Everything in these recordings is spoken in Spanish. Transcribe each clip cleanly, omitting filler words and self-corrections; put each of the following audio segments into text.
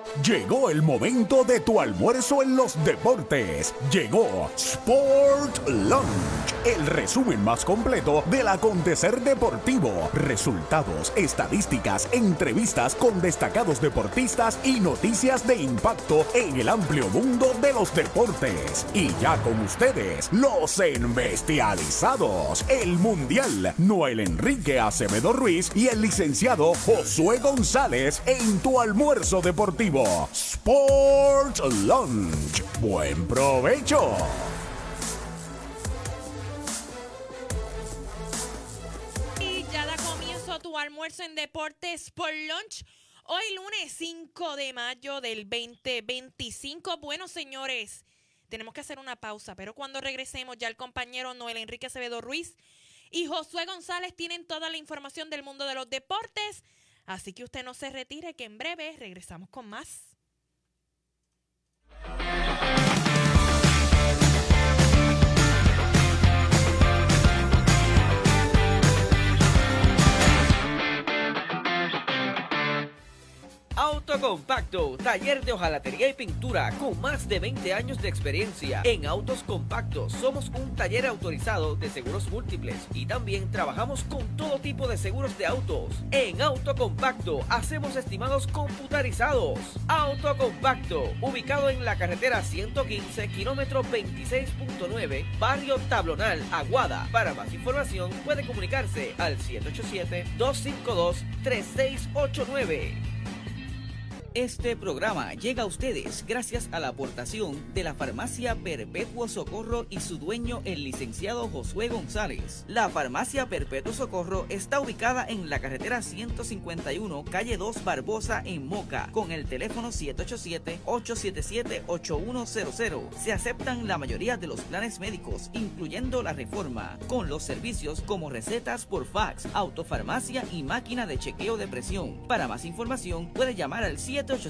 Llegó el momento de tu almuerzo en los deportes. Llegó Sport Lunch, el resumen más completo del acontecer deportivo. Resultados, estadísticas, entrevistas con destacados deportistas y noticias de impacto en el amplio mundo de los deportes. Y ya con ustedes, los embestializados, el mundial Noel Enrique Acevedo Ruiz y el licenciado Josué González en tu almuerzo deportivo. Sport Lunch. Buen provecho. Y ya da comienzo tu almuerzo en Deportes Sport Lunch. Hoy lunes 5 de mayo del 2025. Bueno, señores, tenemos que hacer una pausa, pero cuando regresemos ya el compañero Noel Enrique Acevedo Ruiz y Josué González tienen toda la información del mundo de los deportes. Así que usted no se retire, que en breve regresamos con más. Autocompacto, taller de hojalatería y pintura con más de 20 años de experiencia. En Autos Compactos somos un taller autorizado de seguros múltiples y también trabajamos con todo tipo de seguros de autos. En Autocompacto hacemos estimados computarizados. Autocompacto, ubicado en la carretera 115, kilómetro 26.9, barrio Tablonal, Aguada. Para más información puede comunicarse al 787-252-3689. Este programa llega a ustedes gracias a la aportación de la Farmacia Perpetuo Socorro y su dueño, el licenciado Josué González. La Farmacia Perpetuo Socorro está ubicada en la carretera 151, calle 2 Barbosa, en Moca, con el teléfono 787-877-8100. Se aceptan la mayoría de los planes médicos, incluyendo la Reforma, con los servicios como recetas por fax, autofarmacia y máquina de chequeo de presión. Para más información puede llamar al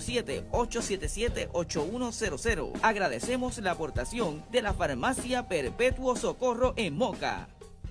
787-877-8100. Agradecemos la aportación de la Farmacia Perpetuo Socorro en Moca.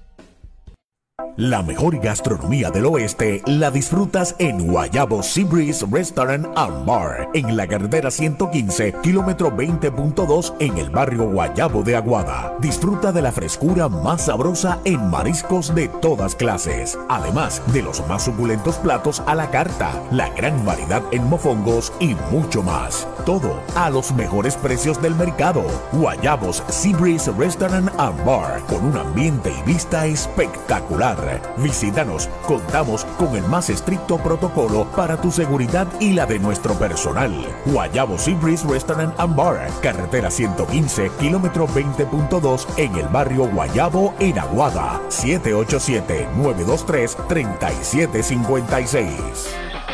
La mejor gastronomía del oeste la disfrutas en Guayabo Seabreeze Restaurant and Bar, en la carretera 115, kilómetro 20.2, en el barrio Guayabo de Aguada. Disfruta de la frescura más sabrosa en mariscos de todas clases, además de los más suculentos platos a la carta, la gran variedad en mofongos y mucho más. Todo a los mejores precios del mercado. Guayabos Seabreeze Restaurant and Bar, con un ambiente y vista espectacular. Visítanos, contamos con el más estricto protocolo para tu seguridad y la de nuestro personal. Guayabo Seabreeze Restaurant and Bar, carretera 115, kilómetro 20.2, en el barrio Guayabo, en Aguada. 787-923-3756.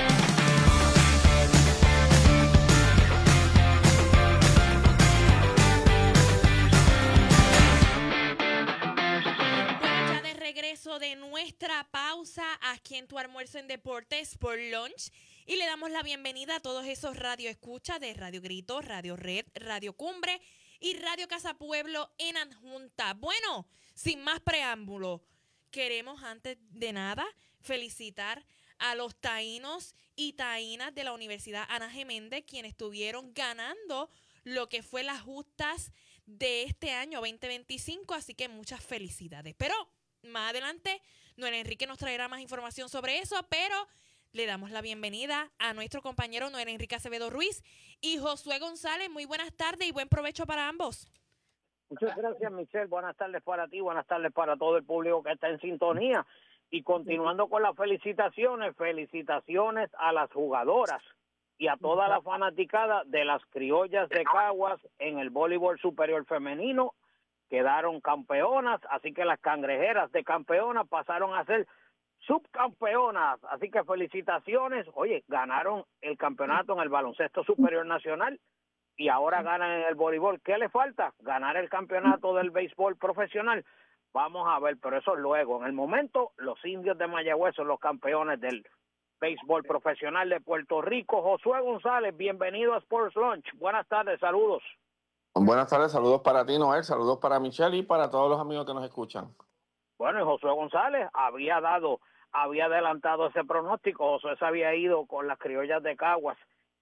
De nuestra pausa aquí en tu almuerzo en Deportes por Lunch, y le damos la bienvenida a todos esos radioescuchas de Radio Grito, Radio Red, Radio Cumbre y Radio Casa Pueblo en adjunta. Bueno, sin más preámbulo, queremos antes de nada felicitar a los taínos y taínas de la Universidad Ana G. Méndez, quienes estuvieron ganando lo que fue las justas de este año 2025, así que muchas felicidades. Pero más adelante, Noel Enrique nos traerá más información sobre eso, pero le damos la bienvenida a nuestro compañero Noel Enrique Acevedo Ruiz y Josué González. Muy buenas tardes y buen provecho para ambos. Muchas gracias, Michelle. Buenas tardes para ti, buenas tardes para todo el público que está en sintonía. Y continuando con las felicitaciones a las jugadoras y a toda la fanaticada de las Criollas de Caguas en el voleibol superior femenino. Quedaron campeonas, así que las Cangrejeras de campeonas pasaron a ser subcampeonas, así que felicitaciones. Oye, ganaron el campeonato en el baloncesto superior nacional y ahora ganan en el voleibol. ¿Qué le falta? Ganar el campeonato del béisbol profesional. Vamos a ver, pero eso luego. En el momento, los Indios de Mayagüez son los campeones del béisbol profesional de Puerto Rico. Josué González, bienvenido a Sports Lunch. Buenas tardes, saludos. Buenas tardes, saludos para ti, Noel, saludos para Michelle y para todos los amigos que nos escuchan. Bueno, y Josué González había adelantado ese pronóstico. Josué se había ido con las Criollas de Caguas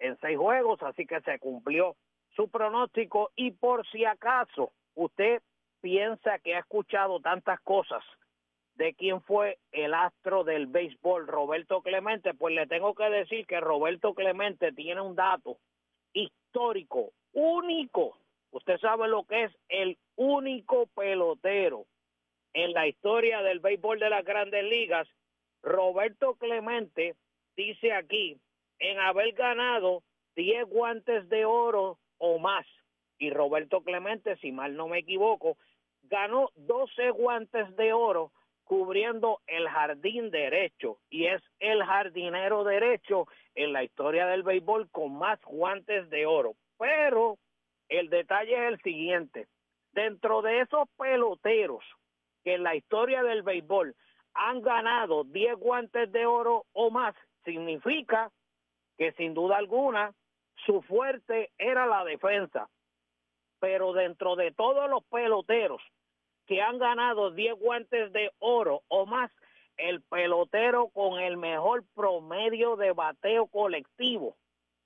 en 6 juegos, así que se cumplió su pronóstico. Y por si acaso usted piensa que ha escuchado tantas cosas de quién fue el astro del béisbol, Roberto Clemente, pues le tengo que decir que Roberto Clemente tiene un dato histórico, único. Usted sabe lo que es el único pelotero en la historia del béisbol de las Grandes Ligas. Roberto Clemente dice aquí en haber ganado 10 guantes de oro o más. Y Roberto Clemente, si mal no me equivoco, ganó 12 guantes de oro cubriendo el jardín derecho, y es el jardinero derecho en la historia del béisbol con más guantes de oro. Pero el detalle es el siguiente: dentro de esos peloteros que en la historia del béisbol han ganado 10 guantes de oro o más, significa que sin duda alguna su fuerte era la defensa. Pero dentro de todos los peloteros que han ganado 10 guantes de oro o más, el pelotero con el mejor promedio de bateo colectivo,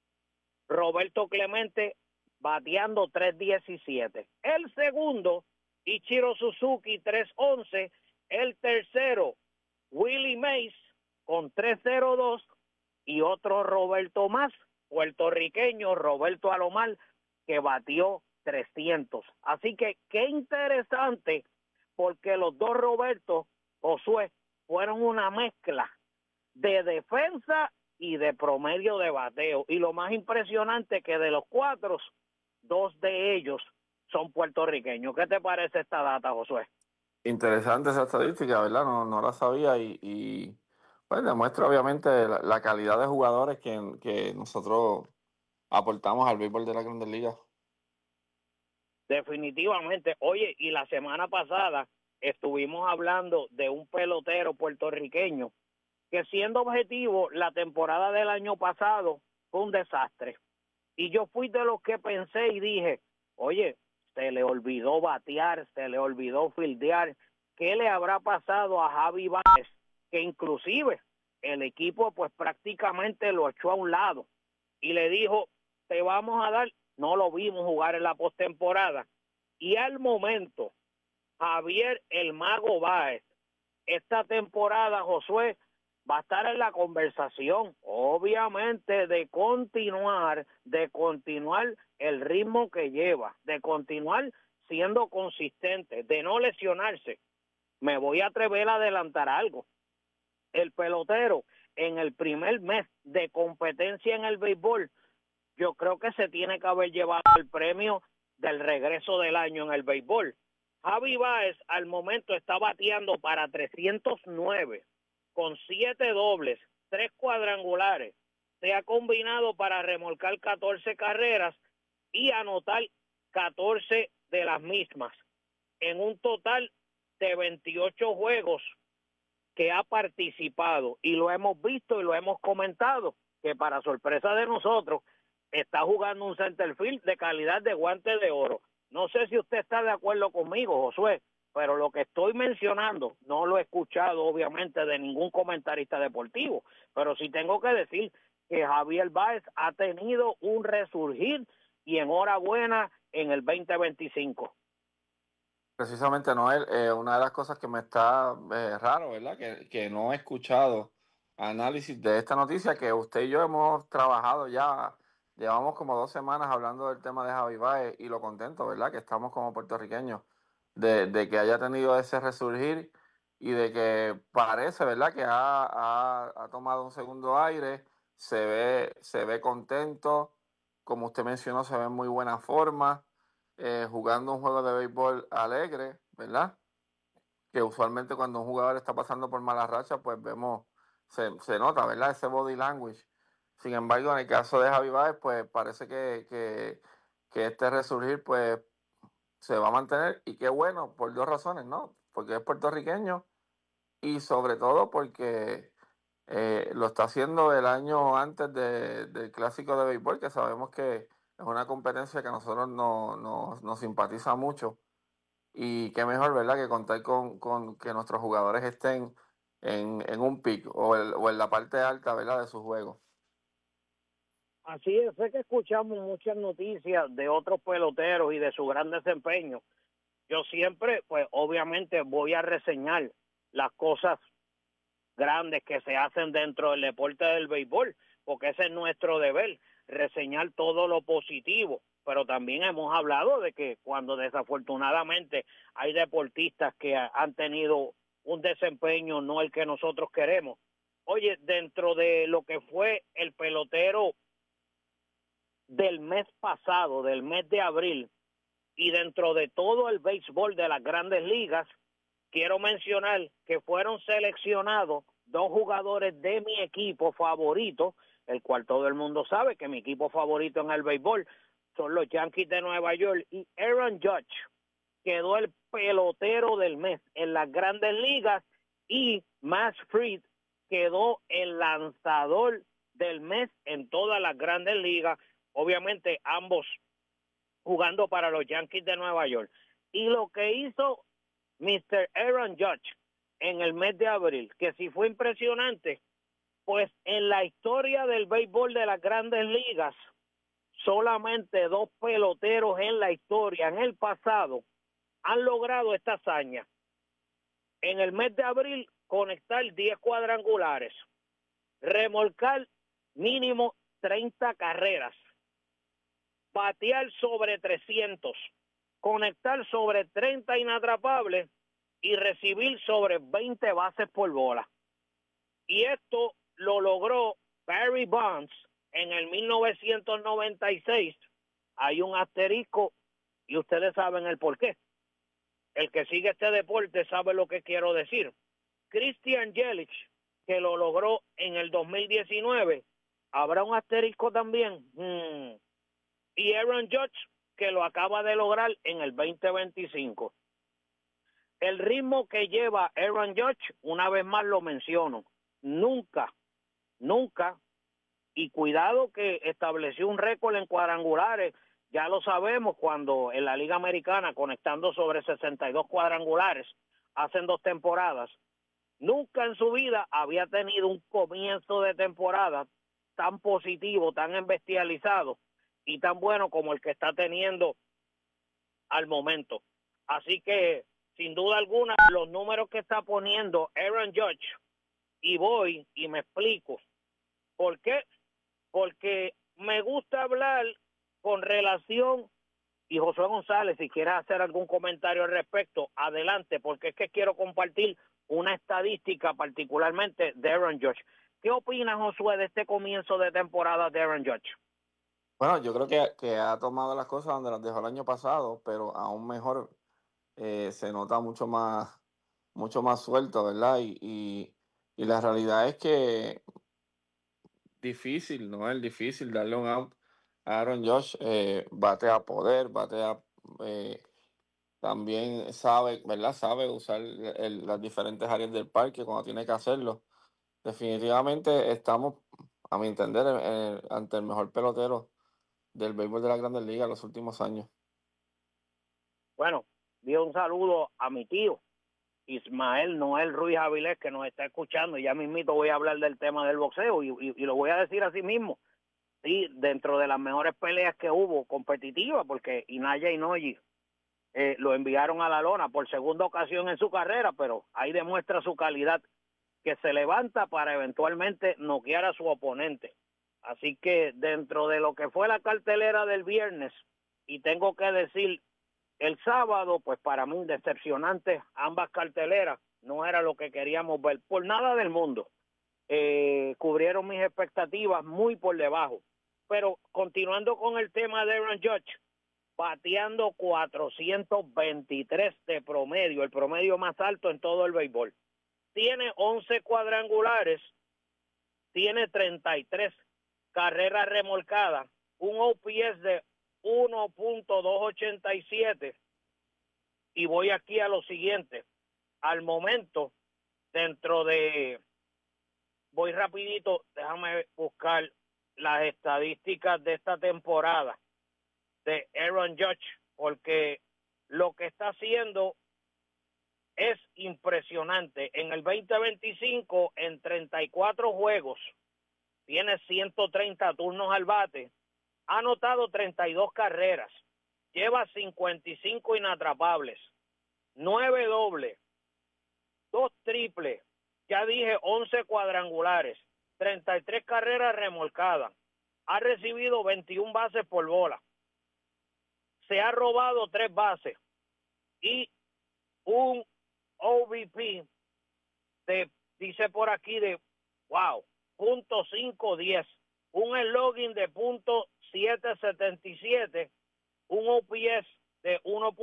Roberto Clemente, bateando 3.17. El segundo, Ichiro Suzuki, 3.11. El tercero, Willie Mays, con 3.02. Y otro Roberto más, puertorriqueño, Roberto Alomar, que batió 300. Así que qué interesante, porque los dos Roberto, Josué, fueron una mezcla de defensa y de promedio de bateo. Y lo más impresionante que de los 4, 2 de ellos son puertorriqueños. ¿Qué te parece esta data, Josué? Interesante esa estadística, ¿verdad? No la sabía y pues demuestra obviamente la calidad de jugadores que nosotros aportamos al béisbol de la Grandes Ligas. Definitivamente. Oye, y la semana pasada estuvimos hablando de un pelotero puertorriqueño que, siendo objetivo, la temporada del año pasado fue un desastre. Y yo fui de los que pensé y dije, oye, se le olvidó batear, se le olvidó fildear. ¿Qué le habrá pasado a Javi Baez? Que inclusive el equipo pues prácticamente lo echó a un lado y le dijo, te vamos a dar. No lo vimos jugar en la postemporada. Y al momento, Javier el Mago Báez, esta temporada, Josué, va a estar en la conversación, obviamente, de continuar el ritmo que lleva, de continuar siendo consistente, de no lesionarse. Me voy a atrever a adelantar algo. El pelotero, en el primer mes de competencia en el béisbol, yo creo que se tiene que haber llevado el premio del regreso del año en el béisbol. Javi Baez al momento está bateando para 309, con 7 dobles, 3 cuadrangulares. Se ha combinado para remolcar 14 carreras y anotar 14 de las mismas, en un total de 28 juegos que ha participado. Y lo hemos visto y lo hemos comentado, que para sorpresa de nosotros, está jugando un centerfield de calidad de guante de oro. No sé si usted está de acuerdo conmigo, Josué, pero lo que estoy mencionando no lo he escuchado obviamente de ningún comentarista deportivo, pero sí tengo que decir que Javier Báez ha tenido un resurgir y enhorabuena en el 2025. Precisamente, Noel, una de las cosas que me está raro, ¿verdad? Que no he escuchado análisis de esta noticia, que usted y yo hemos trabajado ya, llevamos como 2 semanas hablando del tema de Javi Baez y lo contento, ¿verdad? Que estamos como puertorriqueños de que haya tenido ese resurgir y de que parece, ¿verdad? Que ha tomado un segundo aire, se ve contento, como usted mencionó, se ve en muy buena forma. Jugando un juego de béisbol alegre, ¿verdad? Que usualmente cuando un jugador está pasando por mala racha, pues se nota, ¿verdad? Ese body language. Sin embargo, en el caso de Javi Baez, pues parece que este resurgir, pues se va a mantener, y qué bueno, por 2 razones, ¿no? Porque es puertorriqueño y sobre todo porque lo está haciendo el año antes del Clásico de Béisbol, que sabemos que es una competencia que a nosotros nos simpatiza mucho. Y qué mejor, ¿verdad?, que contar con que nuestros jugadores estén en un pick o en la parte alta, ¿verdad?, de su juego. Así es, sé que escuchamos muchas noticias de otros peloteros y de su gran desempeño. Yo siempre, pues obviamente voy a reseñar las cosas grandes que se hacen dentro del deporte del béisbol, porque ese es nuestro deber, reseñar todo lo positivo. Pero también hemos hablado de que cuando desafortunadamente hay deportistas que han tenido un desempeño no el que nosotros queremos. Oye, dentro de lo que fue el pelotero del mes pasado, del mes de abril, y dentro de todo el béisbol de las grandes ligas, quiero mencionar que fueron seleccionados dos jugadores de mi equipo favorito, el cual todo el mundo sabe que mi equipo favorito en el béisbol son los Yankees de Nueva York, y Aaron Judge quedó el pelotero del mes en las grandes ligas, y Max Fried quedó el lanzador del mes en todas las grandes ligas, obviamente ambos jugando para los Yankees de Nueva York. Y lo que hizo Mr. Aaron Judge en el mes de abril, que sí fue impresionante, pues en la historia del béisbol de las grandes ligas, solamente dos peloteros en la historia, en el pasado, han logrado esta hazaña. En el mes de abril, conectar 10 cuadrangulares, remolcar mínimo 30 carreras, batear sobre 300, conectar sobre 30 inatrapables y recibir sobre 20 bases por bola. Y esto lo logró Barry Bonds en el 1996. Hay un asterisco y ustedes saben el por qué. El que sigue este deporte sabe lo que quiero decir. Christian Yelich, que lo logró en el 2019, ¿habrá un asterisco también? Y Aaron Judge, que lo acaba de lograr en el 2025. El ritmo que lleva Aaron Judge, una vez más lo menciono, nunca, y cuidado que estableció un récord en cuadrangulares, ya lo sabemos, cuando en la Liga Americana, conectando sobre 62 cuadrangulares, hacen 2 temporadas, nunca en su vida había tenido un comienzo de temporada tan positivo, tan embestializado y tan bueno como el que está teniendo al momento. Así que, sin duda alguna, los números que está poniendo Aaron Judge, y voy y me explico. ¿Por qué? Porque me gusta hablar con relación, y Josué González, si quieres hacer algún comentario al respecto, adelante, porque es que quiero compartir una estadística particularmente de Aaron Judge. ¿Qué opinas, Josué, de este comienzo de temporada de Aaron Judge? Bueno, yo creo que ha tomado las cosas donde las dejó el año pasado, pero aún mejor, se nota mucho más suelto, ¿verdad? Y la realidad es que difícil, ¿no? Es difícil darle un out a Aaron Josh. Batea poder, batea, también sabe, ¿verdad? Sabe usar las diferentes áreas del parque cuando tiene que hacerlo. Definitivamente estamos, a mi entender, ante el mejor pelotero del béisbol de la Grandes Ligas en los últimos años. Bueno, dio un saludo a mi tío, Ismael Noel Ruiz Avilés, que nos está escuchando. Ya mismito voy a hablar del tema del boxeo y lo voy a decir así mismo. Sí, dentro de las mejores peleas que hubo competitivas, porque Inaya Inoue lo enviaron a la lona por segunda ocasión en su carrera, pero ahí demuestra su calidad, que se levanta para eventualmente noquear a su oponente. Así que dentro de lo que fue la cartelera del viernes, y tengo que decir, el sábado, pues para mí decepcionante ambas carteleras, no era lo que queríamos ver, por nada del mundo. Cubrieron mis expectativas muy por debajo. Pero continuando con el tema de Aaron Judge, bateando 423 de promedio, el promedio más alto en todo el béisbol. Tiene 11 cuadrangulares, tiene 33 carreras remolcadas, un OPS de 1.287, y voy aquí a lo siguiente. Al momento, voy rapidito, déjame buscar las estadísticas de esta temporada de Aaron Judge, porque lo que está haciendo es impresionante. En el 2025, en 34 juegos, tiene 130 turnos al bate, ha anotado 32 carreras, lleva 55 inatrapables, 9 dobles, 2 triples, ya dije 11 cuadrangulares, 33 carreras remolcadas, ha recibido 21 bases por bola, se ha robado 3 bases y un OVP dice por aquí de .510, un slogan de .777, un OPS de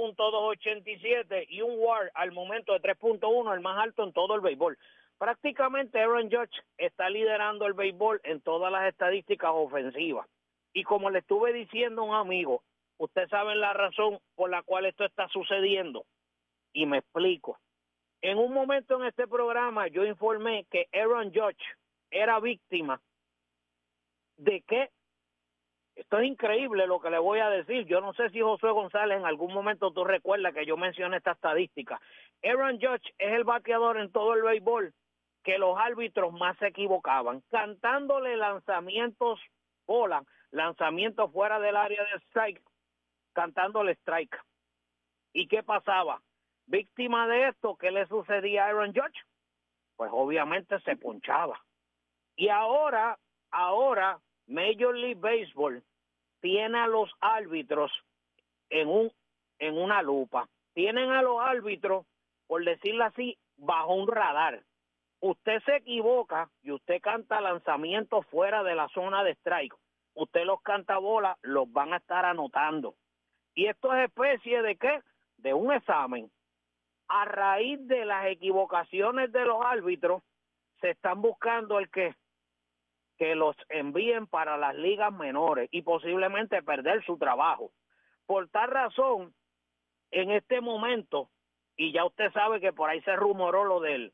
1.287 y un WAR al momento de 3.1, el más alto en todo el béisbol. Prácticamente Aaron Judge está liderando el béisbol en todas las estadísticas ofensivas. Y como le estuve diciendo a un amigo, ustedes saben la razón por la cual esto está sucediendo. Y me explico. En un momento en este programa yo informé que Aaron Judge era víctima de que, esto es increíble lo que le voy a decir, yo no sé si Josué González en algún momento tú recuerdas que yo mencioné esta estadística. Aaron Judge es el bateador en todo el béisbol que los árbitros más se equivocaban, cantándole lanzamientos bola, lanzamientos fuera del área de strike, cantándole strike. ¿Y qué pasaba? Víctima de esto, ¿qué le sucedía a Aaron Judge? Pues obviamente se ponchaba. Y ahora Major League Baseball tiene a los árbitros en una lupa. Tienen a los árbitros, por decirlo así, bajo un radar. Usted se equivoca y usted canta lanzamientos fuera de la zona de strike. Usted los canta bola, los van a estar anotando. Y esto es especie de ¿qué? De un examen. A raíz de las equivocaciones de los árbitros, se están buscando que los envíen para las ligas menores y posiblemente perder su trabajo. Por tal razón, en este momento, y ya usted sabe que por ahí se rumoró lo del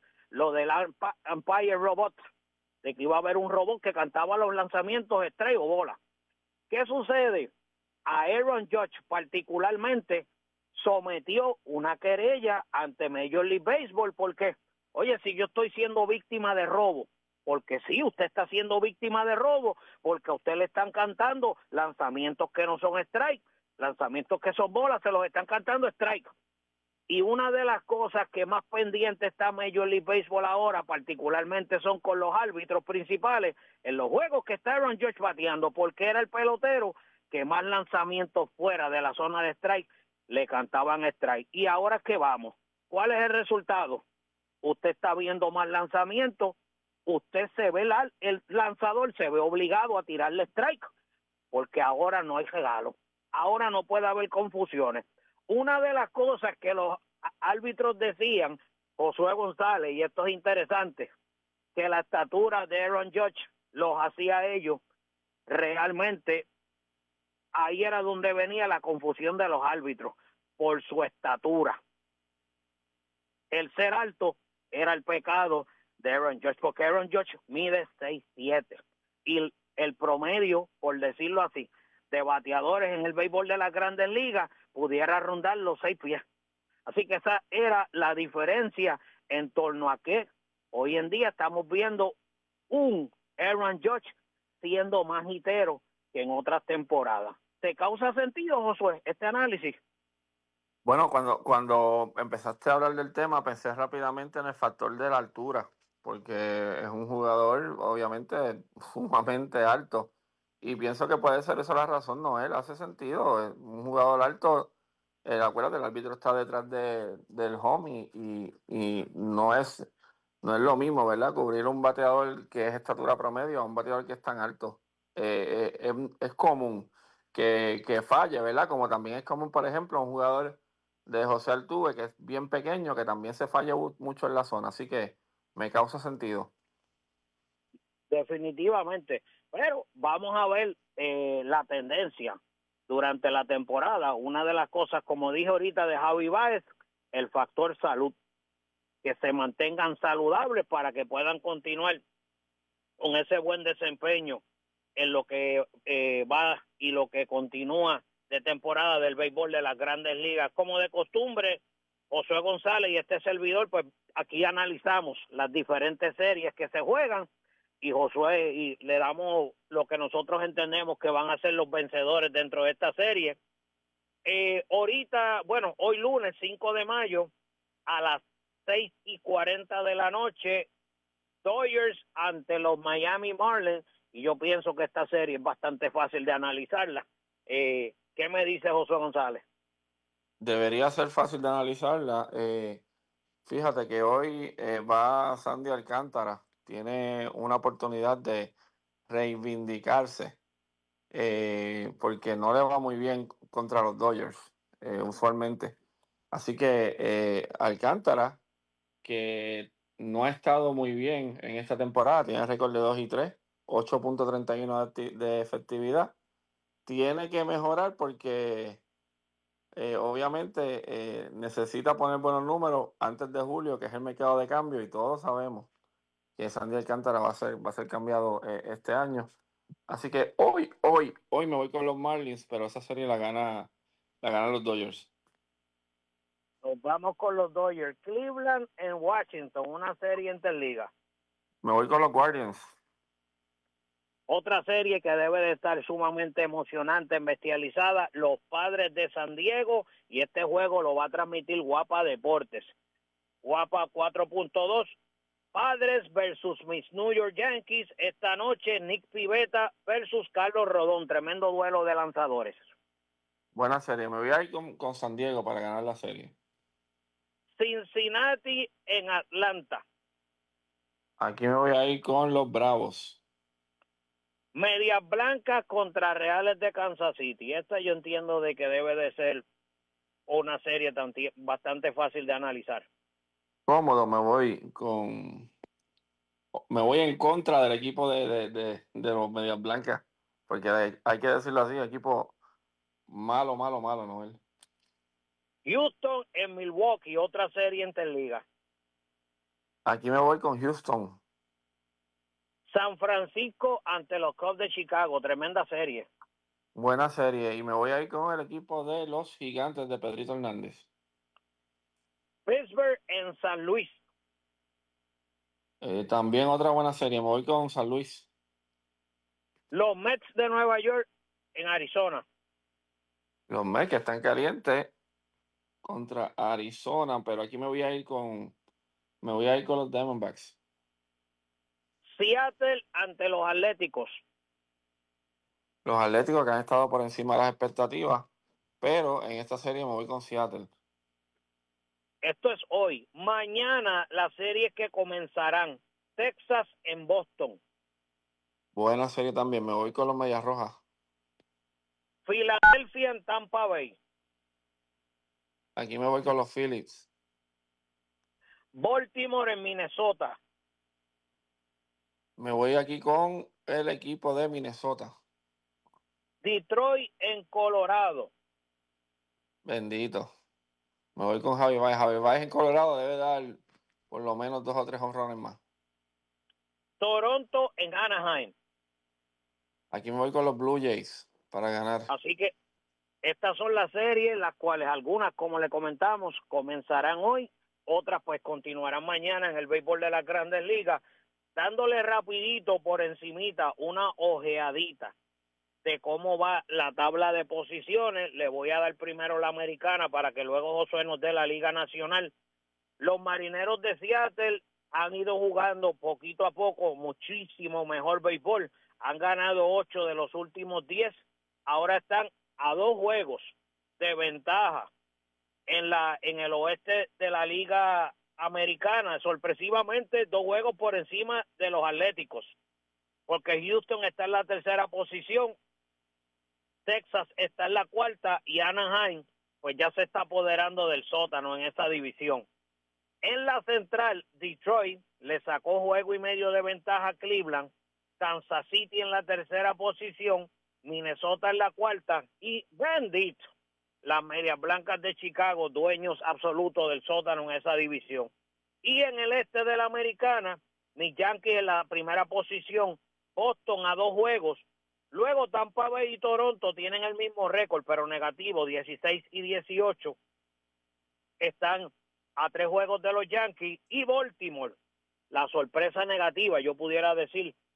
Umpire Robot, de que iba a haber un robot que cantaba los lanzamientos strike o bola. ¿Qué sucede? A Aaron Judge particularmente sometió una querella ante Major League Baseball porque, oye, si yo estoy siendo víctima de robo, porque sí, usted está siendo víctima de robo, porque a usted le están cantando lanzamientos que no son strike, lanzamientos que son bolas, se los están cantando strike. Y una de las cosas que más pendiente está Major League Baseball ahora, particularmente son con los árbitros principales, en los juegos que está Aaron Judge bateando, porque era el pelotero que más lanzamientos fuera de la zona de strike le cantaban strike. Y ahora que vamos, ¿cuál es el resultado? Usted está viendo más lanzamientos, usted se ve, el lanzador se ve obligado a tirarle strike, porque ahora no hay regalo, ahora no puede haber confusiones. Una de las cosas que los árbitros decían, Josué González, y esto es interesante, que la estatura de Aaron Judge los hacía ellos, realmente ahí era donde venía la confusión de los árbitros, por su estatura. El ser alto era el pecado de Aaron Judge, porque Aaron Judge mide 6'7", y el promedio, por decirlo así, de bateadores en el béisbol de las Grandes Ligas pudiera rondar los 6 pies. Así que esa era la diferencia en torno a que hoy en día estamos viendo un Aaron Judge siendo más hitero que en otras temporadas. ¿Te causa sentido, Josué, este análisis? Bueno, cuando empezaste a hablar del tema, pensé rápidamente en el factor de la altura, porque es un jugador obviamente sumamente alto. Y pienso que puede ser eso la razón, Noel, hace sentido. Un jugador alto, acuérdate, el árbitro está detrás del home y no es lo mismo, ¿verdad? Cubrir un bateador que es estatura promedio a un bateador que es tan alto. Es común que falle, ¿verdad? Como también es común, por ejemplo, un jugador de José Altuve, que es bien pequeño, que también se falla mucho en la zona. Así que me causa sentido. Definitivamente. Pero vamos a ver la tendencia durante la temporada. Una de las cosas, como dije ahorita de Javi Baez, el factor salud. Que se mantengan saludables para que puedan continuar con ese buen desempeño en lo que va y lo que continúa de temporada del béisbol de las Grandes Ligas. Como de costumbre, Josué González y este servidor, pues aquí analizamos las diferentes series que se juegan y Josué, y le damos lo que nosotros entendemos que van a ser los vencedores dentro de esta serie. Ahorita, bueno, hoy lunes 5 de mayo a las 6:40 de la noche, Dodgers ante los Miami Marlins, y yo pienso que esta serie es bastante fácil de analizarla. ¿Qué me dice José González? Debería ser fácil de analizarla. Fíjate que hoy va Sandy Alcántara. Tiene una oportunidad de reivindicarse porque no le va muy bien contra los Dodgers usualmente. Así que Alcántara, que no ha estado muy bien en esta temporada, tiene récord de 2-3, 8.31 de efectividad. Tiene que mejorar porque obviamente necesita poner buenos números antes de julio, que es el mercado de cambio, y todos sabemos que Sandy Alcántara va a ser cambiado este año. Así que hoy me voy con los Marlins, pero esa serie la ganan los Dodgers. Nos vamos con los Dodgers. Cleveland en Washington, una serie interliga. Me voy con los Guardians. Otra serie que debe de estar sumamente emocionante, bestializada, los Padres de San Diego, y este juego lo va a transmitir Guapa Deportes. Guapa 4.2, Padres versus mis New York Yankees. Esta noche Nick Pivetta versus Carlos Rodón, tremendo duelo de lanzadores. Buena serie, me voy a ir con San Diego para ganar la serie. Cincinnati en Atlanta. Aquí me voy a ir con los Bravos. Medias Blancas contra Reales de Kansas City. Esta yo entiendo de que debe de ser una serie bastante fácil de analizar. Cómodo, me voy en contra del equipo de los Medias Blancas, porque hay que decirlo así, equipo malo, Noel. Houston en Milwaukee, otra serie interliga. Aquí me voy con Houston. San Francisco ante los Cubs de Chicago, tremenda serie. Buena serie, y me voy a ir con el equipo de los Gigantes de Pedrito Hernández. Pittsburgh en San Luis. También otra buena serie, me voy con San Luis. Los Mets de Nueva York en Arizona. Los Mets que están calientes contra Arizona, pero aquí me voy a ir con los Diamondbacks. Seattle ante los Atléticos. Los Atléticos que han estado por encima de las expectativas, pero en esta serie me voy con Seattle. Esto es hoy. Mañana las series que comenzarán. Texas en Boston. Buena serie también, me voy con los Medias Rojas. Filadelfia en Tampa Bay. Aquí me voy con los Phillies. Baltimore en Minnesota. Me voy aquí con el equipo de Minnesota. Detroit en Colorado. Bendito. Me voy con Javi Baez. Javi Baez en Colorado debe dar por lo menos 2 o 3 home runs más. Toronto en Anaheim. Aquí me voy con los Blue Jays para ganar. Así que estas son las series, las cuales algunas, como le comentamos, comenzarán hoy. Otras pues continuarán mañana en el béisbol de las Grandes Ligas. Dándole rapidito por encimita una ojeadita de cómo va la tabla de posiciones. Le voy a dar primero la americana para que luego Josué nos dé la Liga Nacional. Los Marineros de Seattle han ido jugando poquito a poco muchísimo mejor béisbol. Han ganado 8 de los últimos 10. Ahora están a 2 juegos de ventaja en el oeste de la Liga Americana. Sorpresivamente 2 juegos por encima de los Atléticos, porque Houston está en la tercera posición, Texas está en la cuarta y Anaheim pues ya se está apoderando del sótano en esa división. En la central, Detroit le sacó juego y medio de ventaja a Cleveland, Kansas City en la tercera posición, Minnesota en la cuarta y bendito, las Medias Blancas de Chicago, dueños absolutos del sótano en esa división. Y en el este de la Americana, mis Yankees en la primera posición, Boston a 2 juegos. Luego Tampa Bay y Toronto tienen el mismo récord, pero negativo, 16 y 18. Están a 3 juegos de los Yankees. Y Baltimore, la sorpresa negativa, yo pudiera decir,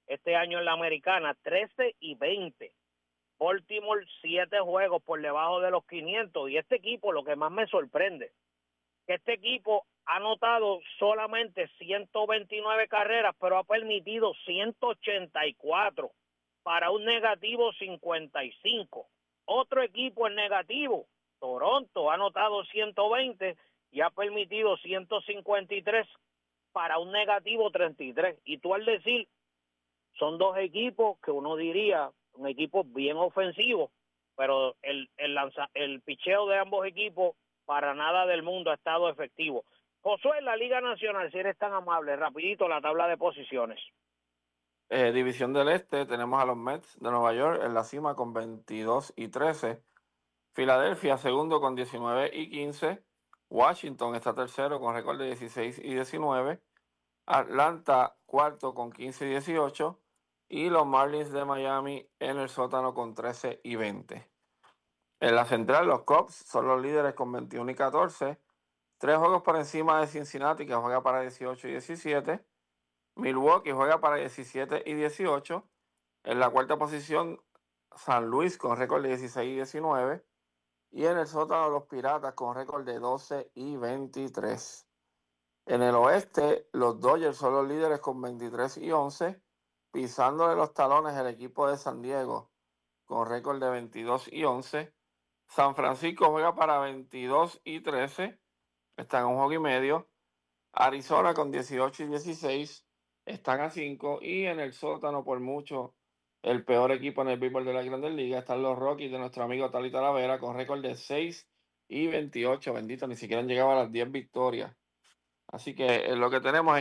este año en la americana, 13-20. Baltimore 7 juegos por debajo de los 500. Y este equipo, lo que más me sorprende, que este equipo ha anotado solamente 129 carreras, pero ha permitido 184 para un negativo 55. Otro equipo en negativo, Toronto, ha anotado 120 y ha permitido 153 para un negativo 33. Y tú al decir, son dos equipos que uno diría, un equipo bien ofensivo, pero el picheo de ambos equipos para nada del mundo ha estado efectivo. Josué, en la Liga Nacional, si eres tan amable, rapidito la tabla de posiciones. División del Este, tenemos a los Mets de Nueva York en la cima con 22-13. Filadelfia segundo con 19-15. Washington está tercero con récord de 16-19. Atlanta cuarto con 15-18. Y los Marlins de Miami en el sótano con 13-20. En la central, los Cubs son los líderes con 21-14. 3 juegos por encima de Cincinnati, que juega para 18-17. Milwaukee juega para 17-18. En la cuarta posición, San Luis con récord de 16-19. Y en el sótano, los Piratas con récord de 12-23. En el oeste, los Dodgers son los líderes con 23-11. Pisándole los talones el equipo de San Diego con récord de 22-11. San Francisco juega para 22-13. Están en un juego y medio. Arizona con 18-16. Están a 5. Y en el sótano, por mucho, el peor equipo en el béisbol de la Grandes Ligas, están los Rockies de nuestro amigo Tali Talavera con récord de 6-28. Bendito, ni siquiera han llegado a las 10 victorias. Así que lo que tenemos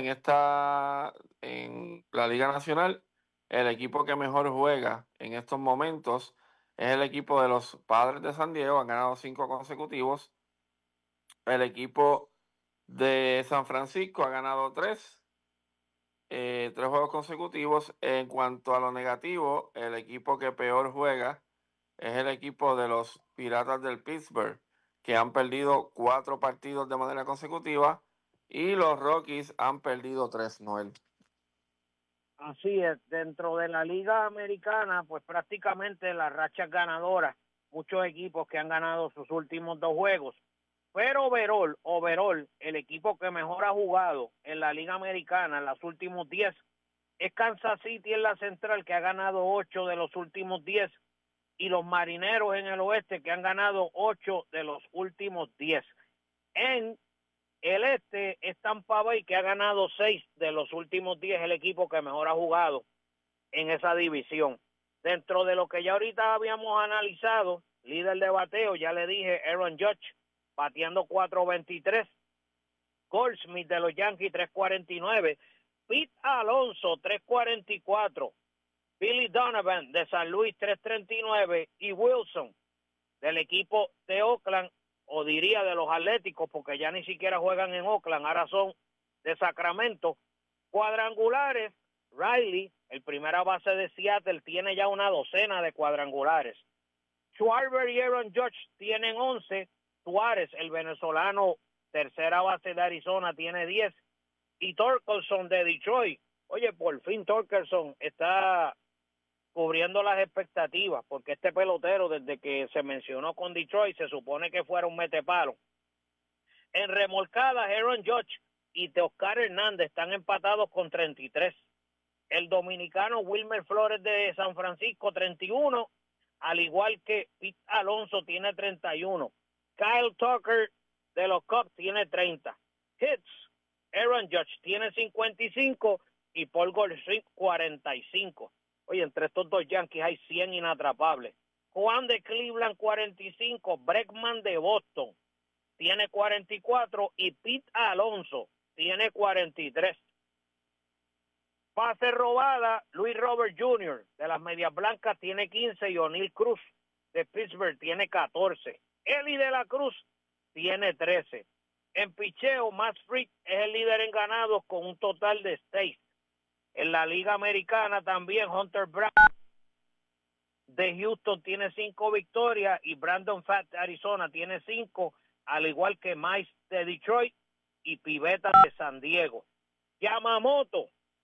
en la Liga Nacional, el equipo que mejor juega en estos momentos es el equipo de los Padres de San Diego, han ganado 5 consecutivos. El equipo de San Francisco ha ganado 3 juegos consecutivos. En cuanto a lo negativo, el equipo que peor juega es el equipo de los Piratas del Pittsburgh, que han perdido 4 partidos de manera consecutiva. Y los Rockies han perdido 3, Noel. Así es, dentro de la Liga Americana, pues prácticamente las rachas ganadoras, muchos equipos que han ganado sus últimos 2 juegos. Pero overall, el equipo que mejor ha jugado en la Liga Americana en los últimos 10 es Kansas City en la central, que ha ganado 8 de los últimos 10, y los Marineros en el oeste, que han ganado 8 de los últimos 10. En el este es Tampa Bay, que ha ganado 6 de los últimos 10, el equipo que mejor ha jugado en esa división. Dentro de lo que ya ahorita habíamos analizado, líder de bateo, ya le dije, Aaron Judge, bateando 4.23. Goldschmidt de los Yankees, 3.49. Pete Alonso, 3.44. Billy Donovan de San Luis, 3.39. Y Wilson del equipo de Oakland, o diría de los Atléticos, porque ya ni siquiera juegan en Oakland, ahora son de Sacramento. Cuadrangulares, Riley, el primera base de Seattle, tiene ya una docena de cuadrangulares. Schwarber y Aaron Judge tienen 11. Suárez, el venezolano, tercera base de Arizona, tiene 10. Y Torkelson de Detroit. Oye, por fin Torkelson está cubriendo las expectativas, porque este pelotero, desde que se mencionó con Detroit, se supone que fuera un metepalo. En remolcadas, Aaron Judge y Teoscar Hernández están empatados con 33. El dominicano Wilmer Flores de San Francisco, 31, al igual que Pete Alonso, tiene 31. Kyle Tucker de los Cubs tiene 30. Hits, Aaron Judge tiene 55 y Paul Goldschmidt 45. Oye, entre estos dos Yankees hay 100 inatrapables. Juan de Cleveland 45, Bregman de Boston tiene 44 y Pete Alonso tiene 43. Base robada, Luis Robert Jr. de las Medias Blancas tiene 15 y O'Neill Cruz de Pittsburgh tiene 14. Eli de la Cruz tiene 13. En picheo, Matt Fried es el líder en ganados con un total de 6. En la Liga Americana también Hunter Brown de Houston tiene 5 victorias y Brandon Pfaadt de Arizona tiene 5, al igual que Mize de Detroit y Pivetta de San Diego. Yamamoto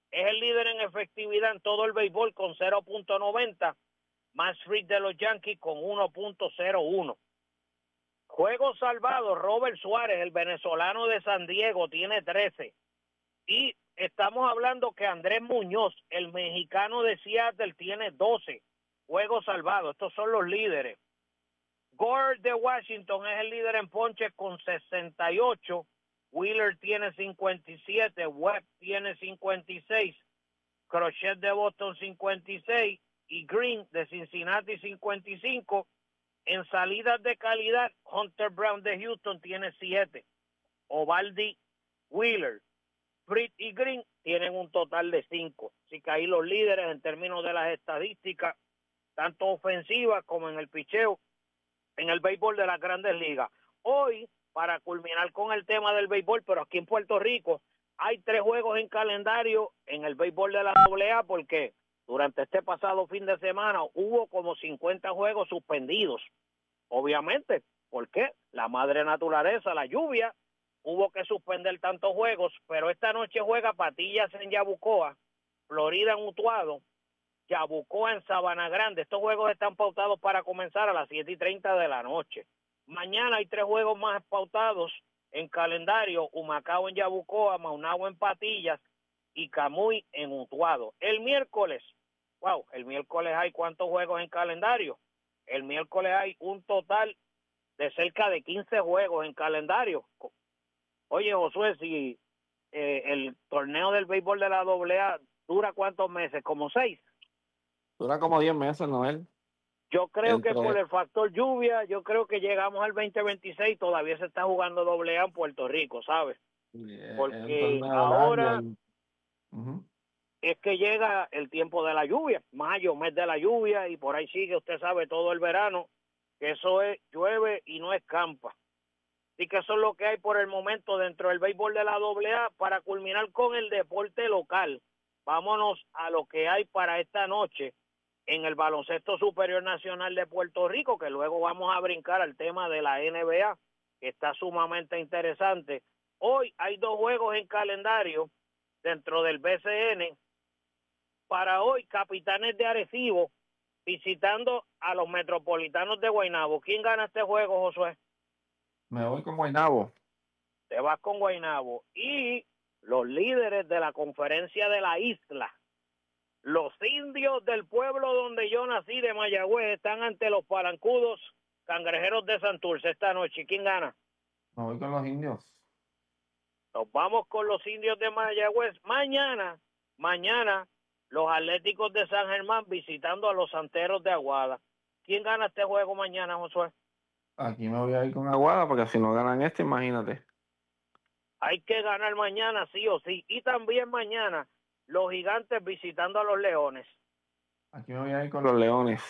es el líder en efectividad en todo el béisbol con 0.90. Max Fried de los Yankees con 1.01. Juegos salvados, Robert Suárez, el venezolano de San Diego, tiene 13. Y estamos hablando que Andrés Muñoz, el mexicano de Seattle, tiene 12 juegos salvados. Estos son los líderes. Gore de Washington es el líder en ponches con 68. Wheeler tiene 57. Webb tiene 56. Crochet de Boston 56. Y Green de Cincinnati 55. En salidas de calidad, Hunter Brown de Houston tiene 7. Ovaldi, Wheeler, Fried y Green tienen un total de 5. Así que ahí los líderes en términos de las estadísticas, tanto ofensivas como en el picheo, en el béisbol de las grandes ligas. Hoy, para culminar con el tema del béisbol, pero aquí en Puerto Rico, hay 3 juegos en calendario en el béisbol de la AA porque durante este pasado fin de semana hubo como 50 juegos suspendidos. Obviamente, ¿por qué? La madre naturaleza, la lluvia, hubo que suspender tantos juegos, pero esta noche juega Patillas en Yabucoa, Florida en Utuado, Yabucoa en Sabana Grande. Estos juegos están pautados para comenzar a las 7:30 de la noche. Mañana hay 3 juegos más pautados en calendario: Humacao en Yabucoa, Maunabo en Patillas y Camuy en Utuado. El miércoles, el miércoles hay ¿cuántos juegos en calendario? El miércoles hay un total de cerca de 15 juegos en calendario. Oye, Josué, si el torneo del béisbol de la AA dura ¿cuántos meses? ¿Como 6? Dura como 10 meses, Noel. Yo creo que por el factor lluvia, yo creo que llegamos al 2026, todavía se está jugando AA en Puerto Rico, ¿sabes? Porque ahora es que llega el tiempo de la lluvia, mayo, mes de la lluvia, y por ahí sigue, usted sabe, todo el verano, que eso es, llueve y no escampa. Así que eso es lo que hay por el momento dentro del béisbol de la AA. Para culminar con el deporte local, vámonos a lo que hay para esta noche en el Baloncesto Superior Nacional de Puerto Rico, que luego vamos a brincar al tema de la NBA, que está sumamente interesante. Hoy hay 2 juegos en calendario dentro del BCN. Para hoy, Capitanes de Arecibo visitando a los Metropolitanos de Guaynabo. ¿Quién gana este juego, Josué? Me voy con Guaynabo. Te vas con Guaynabo. Y los líderes de la conferencia de la isla, los indios del pueblo donde yo nací, de Mayagüez, están ante los palancudos Cangrejeros de Santurce esta noche. ¿Quién gana? Me voy con los indios. Nos vamos con los indios de Mayagüez. Mañana, los Atléticos de San Germán visitando a los Santeros de Aguada. ¿Quién gana este juego mañana, Josué? Aquí me voy a ir con Aguada, porque si no ganan imagínate. Hay que ganar mañana sí o sí. Y también mañana, los Gigantes visitando a los Leones. Aquí me voy a ir con los Leones.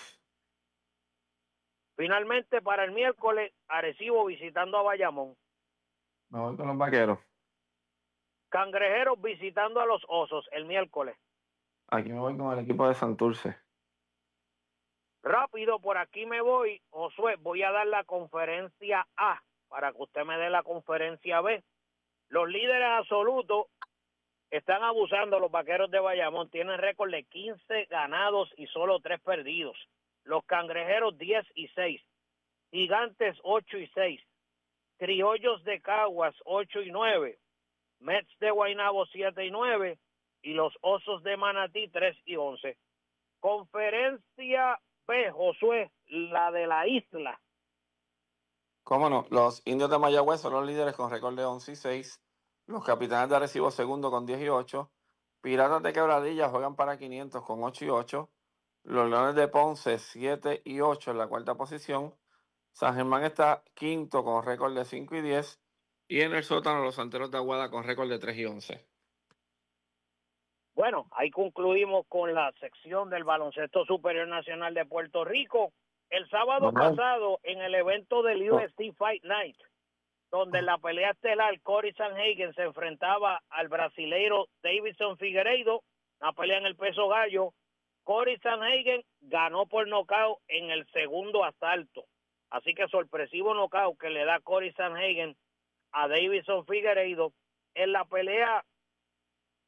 Finalmente, para el miércoles, Arecibo visitando a Bayamón. Me voy con los Vaqueros. Cangrejeros visitando a los Osos el miércoles. Aquí me voy con el equipo de Santurce. Rápido, por aquí me voy, Josué, voy a dar la conferencia A para que usted me dé la conferencia B. Los líderes absolutos están abusando, los Vaqueros de Bayamón, tienen récord de 15 ganados y solo 3 perdidos. Los Cangrejeros 10-6, Gigantes 8-6, Criollos de Caguas 8-9, Mets de Guaynabo 7-9 y los Osos de Manatí 3-11. Conferencia B, Josué, la de la isla. ¿Cómo no? Los indios de Mayagüez son los líderes con récord de 11-6. Los Capitanes de Arecibo segundo con 10-8. Piratas de Quebradilla juegan para 500 con 8-8. Los Leones de Ponce 7-8 en la cuarta posición. San Germán está quinto con récord de 5-10. Y en el sótano los Santeros de Aguada con récord de 3-11. Bueno, ahí concluimos con la sección del Baloncesto Superior Nacional de Puerto Rico. El sábado pasado, en el evento del UFC Fight Night, donde en la pelea estelar Cory Sanhagen se enfrentaba al brasileiro Davidson Figueiredo, una pelea en el peso gallo, Cory Sanhagen ganó por nocaut en el segundo asalto. Así que sorpresivo nocaut que le da Cory Sanhagen a Davidson Figueiredo. En la pelea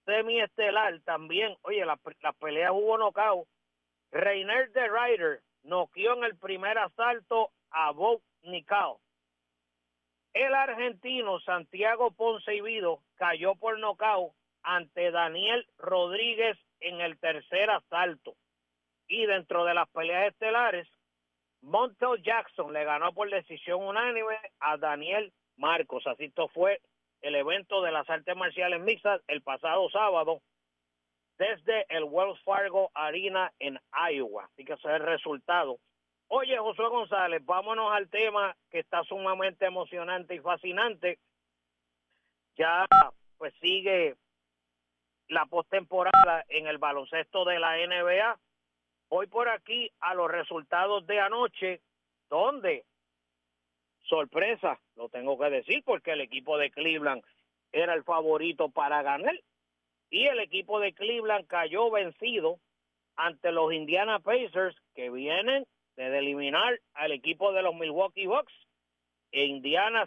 semiestelar también. Oye, las peleas hubo knockout. Reiner de Ryder noqueó en el primer asalto a Bob Nicao. El argentino Santiago Ponce y Vido cayó por nocaut ante Daniel Rodríguez en el tercer asalto. Y dentro de las peleas estelares, Montel Jackson le ganó por decisión unánime a Daniel Marcos. Así esto fue el evento de las artes marciales mixtas el pasado sábado desde el Wells Fargo Arena en Iowa. Así que ese es el resultado. Oye, Josué González, vámonos al tema que está sumamente emocionante y fascinante. Ya pues sigue la postemporada en el baloncesto de la NBA. Voy por aquí a los resultados de anoche, donde, sorpresa, lo tengo que decir, porque el equipo de Cleveland era el favorito para ganar, y el equipo de Cleveland cayó vencido ante los Indiana Pacers, que vienen de eliminar al equipo de los Milwaukee Bucks. Indiana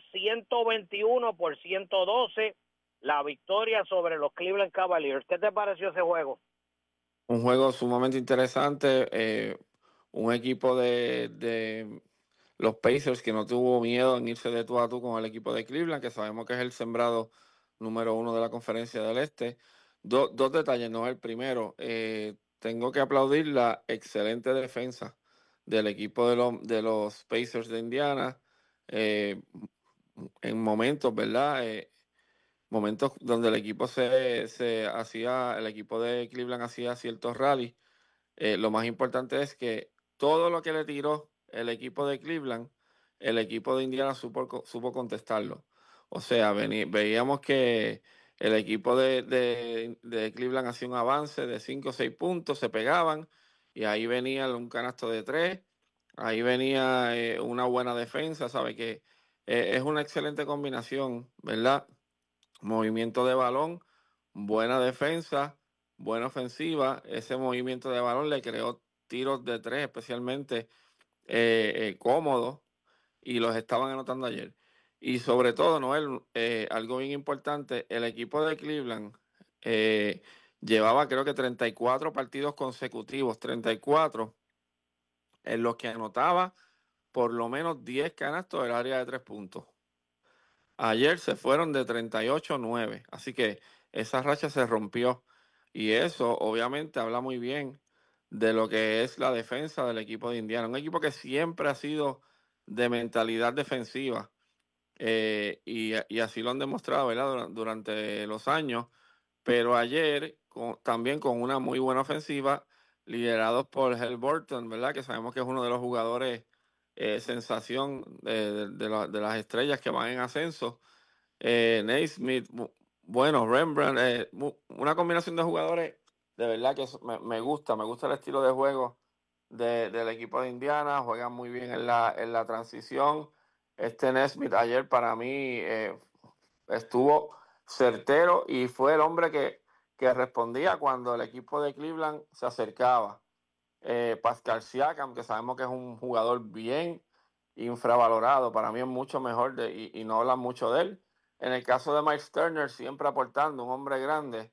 121-112, la victoria sobre los Cleveland Cavaliers. ¿Qué te pareció ese juego? Un juego sumamente interesante, un equipo de los Pacers que no tuvo miedo en irse de tú a tú con el equipo de Cleveland, que sabemos que es el sembrado número 1 de la Conferencia del Este. Dos detalles, ¿no? El primero, tengo que aplaudir la excelente defensa del equipo de los Pacers de Indiana, en momentos, ¿verdad? Momentos donde el equipo se hacía, el equipo de Cleveland hacía ciertos rallies. Lo más importante es que todo lo que le tiró el equipo de Cleveland, el equipo de Indiana supo contestarlo. O sea, veíamos que el equipo de Cleveland hacía un avance de 5 o 6 puntos, se pegaban, y ahí venía un canasto de 3, ahí venía una buena defensa, ¿sabe? Que es una excelente combinación, ¿verdad? Movimiento de balón, buena defensa, buena ofensiva. Ese movimiento de balón le creó tiros de 3 especialmente cómodos, y los estaban anotando ayer. Y sobre todo, Noel, algo bien importante, el equipo de Cleveland eh, llevaba creo que 34 partidos consecutivos, 34, en los que anotaba por lo menos 10 canastos del área de 3 puntos. Ayer se fueron de 38-9, así que esa racha se rompió, y eso obviamente habla muy bien de lo que es la defensa del equipo de Indiana, un equipo que siempre ha sido de mentalidad defensiva, y así lo han demostrado, ¿verdad? Durante los años, pero ayer también con una muy buena ofensiva, liderados por Haliburton, ¿verdad? Que sabemos que es uno de los jugadores sensación de las estrellas que van en ascenso. Naismith, bueno, Rembrandt, una combinación de jugadores, de verdad que me gusta el estilo de juego del equipo de Indiana, juegan muy bien en la transición. Naismith ayer para mí estuvo certero, y fue el hombre que respondía cuando el equipo de Cleveland se acercaba. Pascal Siakam, que sabemos que es un jugador bien infravalorado, para mí es mucho mejor y no hablan mucho de él. En el caso de Miles Turner, siempre aportando, un hombre grande,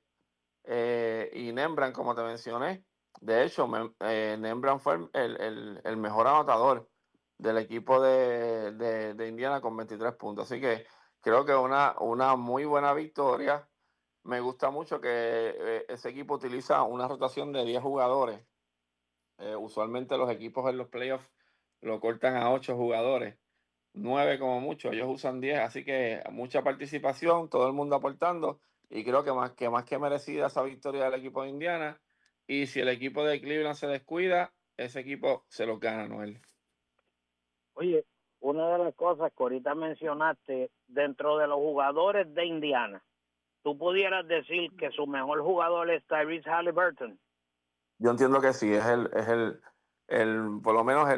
y Nembran, como te mencioné. De hecho, Nembran fue el mejor anotador del equipo de Indiana con 23 puntos. Así que creo que una muy buena victoria. Me gusta mucho que ese equipo utiliza una rotación de 10 jugadores. Usualmente los equipos en los playoffs lo cortan a 8 jugadores, 9 como mucho, ellos usan 10, así que mucha participación, todo el mundo aportando, y creo que más que merecida esa victoria del equipo de Indiana. Y si el equipo de Cleveland se descuida, ese equipo se los gana, Noel. Oye, una de las cosas que ahorita mencionaste, dentro de los jugadores de Indiana, ¿tú pudieras decir que su mejor jugador es Tyrese Haliburton? Yo entiendo que sí, por lo menos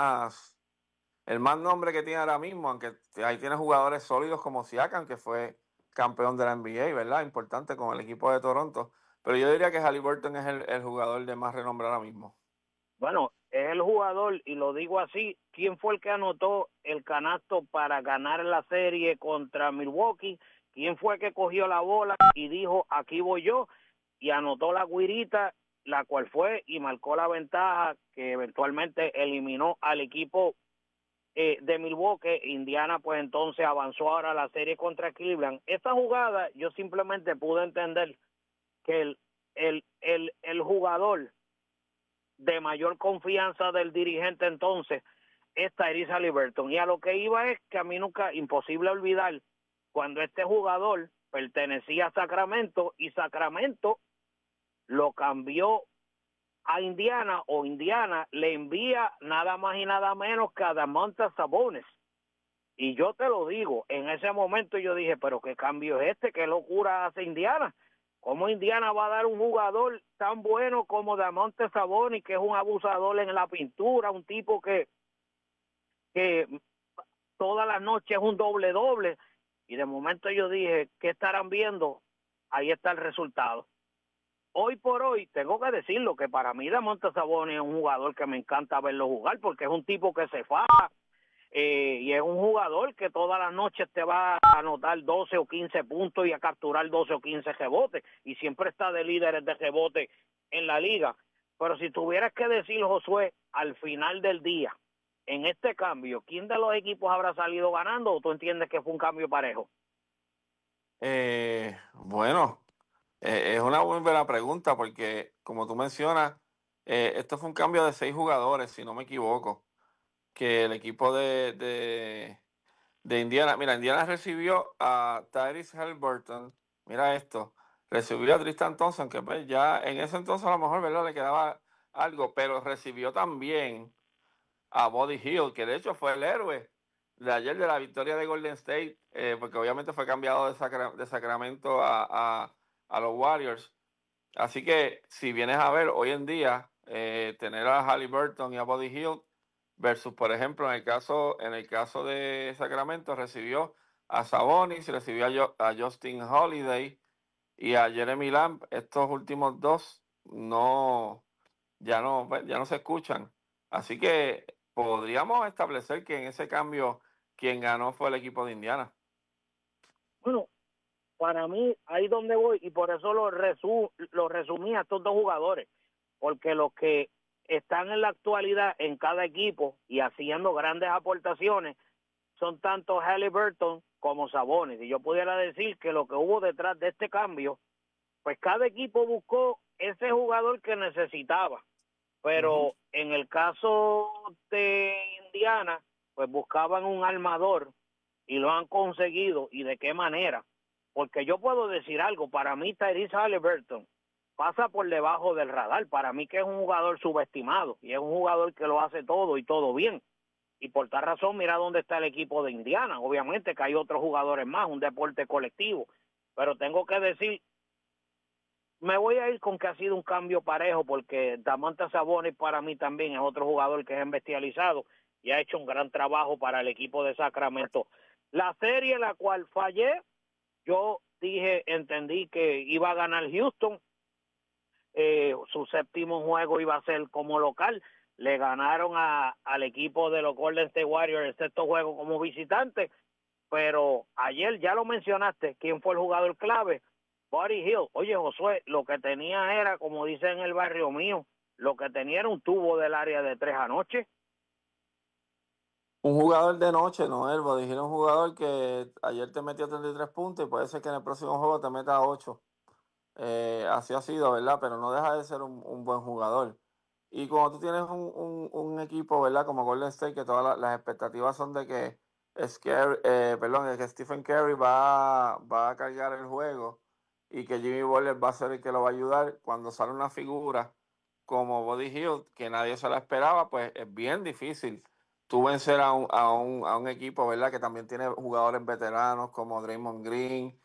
el más nombre que tiene ahora mismo, aunque ahí tiene jugadores sólidos como Siakam, que fue campeón de la NBA, ¿verdad? Importante con el equipo de Toronto. Pero yo diría que Haliburton es el jugador de más renombre ahora mismo. Bueno, es el jugador, y lo digo así, ¿quién fue el que anotó el canasto para ganar la serie contra Milwaukee? quién fue que cogió la bola y dijo, aquí voy yo, y anotó la guirita, la cual fue y marcó la ventaja que eventualmente eliminó al equipo de Milwaukee. Indiana pues entonces avanzó ahora a la serie contra Cleveland. Esta jugada yo simplemente pude entender que el jugador de mayor confianza del dirigente entonces es Tyrese Haliburton, y a lo que iba es que a mí nunca, imposible olvidar cuando este jugador pertenecía a Sacramento y Sacramento lo cambió a Indiana, o Indiana le envía nada más y nada menos que a Domantas Sabonis. Y yo te lo digo, en ese momento yo dije, pero qué cambio es este, qué locura hace Indiana. ¿Cómo Indiana va a dar un jugador tan bueno como Domantas Sabonis, que es un abusador en la pintura, un tipo que todas las noches es un doble-doble? Y de momento yo dije, ¿qué estarán viendo? Ahí está el resultado. Hoy por hoy, tengo que decirlo, que para mí Domantas Sabonis es un jugador que me encanta verlo jugar, porque es un tipo que se faja, y es un jugador que todas las noches te va a anotar 12 o 15 puntos y a capturar 12 o 15 rebotes, y siempre está de líderes de rebote en la liga. Pero si tuvieras que decir, Josué, al final del día, en este cambio, ¿quién de los equipos habrá salido ganando, o tú entiendes que fue un cambio parejo? Bueno, es una muy buena pregunta porque, como tú mencionas, esto fue un cambio de 6 jugadores, si no me equivoco, que el equipo de Indiana, mira, Indiana recibió a Tyrese Haliburton, mira esto, recibió a Tristan Thompson, que pues ya en ese entonces a lo mejor, ¿verdad?, le quedaba algo, pero recibió también a Buddy Hield, que de hecho fue el héroe de ayer de la victoria de Golden State, porque obviamente fue cambiado de Sacramento a los Warriors. Así que si vienes a ver hoy en día, tener a Haliburton y a Buddy Hield versus, por ejemplo, en el caso de Sacramento, recibió a Sabonis, recibió a Justin Holiday y a Jeremy Lamb. Estos últimos dos ya no se escuchan. Así que podríamos establecer que en ese cambio quien ganó fue el equipo de Indiana. Bueno, para mí, ahí donde voy, y por eso lo resumí a estos dos jugadores, porque los que están en la actualidad en cada equipo y haciendo grandes aportaciones son tanto Haliburton como Sabonis. Y yo pudiera decir que lo que hubo detrás de este cambio, pues cada equipo buscó ese jugador que necesitaba. Pero en el caso de Indiana, pues buscaban un armador y lo han conseguido. ¿Y de qué manera? Porque yo puedo decir algo, para mí Tyrese Haliburton pasa por debajo del radar. Para mí que es un jugador subestimado y es un jugador que lo hace todo y todo bien. Y por tal razón, mira dónde está el equipo de Indiana. Obviamente que hay otros jugadores más, un deporte colectivo. Pero tengo que decir, me voy a ir con que ha sido un cambio parejo, porque Domantas Sabonis para mí también es otro jugador que es bestializado y ha hecho un gran trabajo para el equipo de Sacramento. La serie en la cual fallé, yo entendí que iba a ganar Houston. Su séptimo juego iba a ser como local. Le ganaron al equipo de los Golden State Warriors el sexto juego como visitante. Pero ayer ya lo mencionaste, ¿quién fue el jugador clave? Buddy Hield. Oye, Josué, lo que tenía era, como dicen en el barrio mío, lo que tenía era un tubo del área de 3 anoche. Un jugador de noche, no, Elbo. Dijeron un jugador que ayer te metió 33 puntos y puede ser que en el próximo juego te meta 8. Así ha sido, ¿verdad? Pero no deja de ser un buen jugador. Y cuando tú tienes un equipo, ¿verdad?, como Golden State, que todas las expectativas son de que, de que Stephen Curry va a cargar el juego y que Jimmy Butler va a ser el que lo va a ayudar, cuando sale una figura como Buddy Hield, que nadie se la esperaba, pues es bien difícil tú vencer a un equipo, ¿verdad?, que también tiene jugadores veteranos como Draymond Green.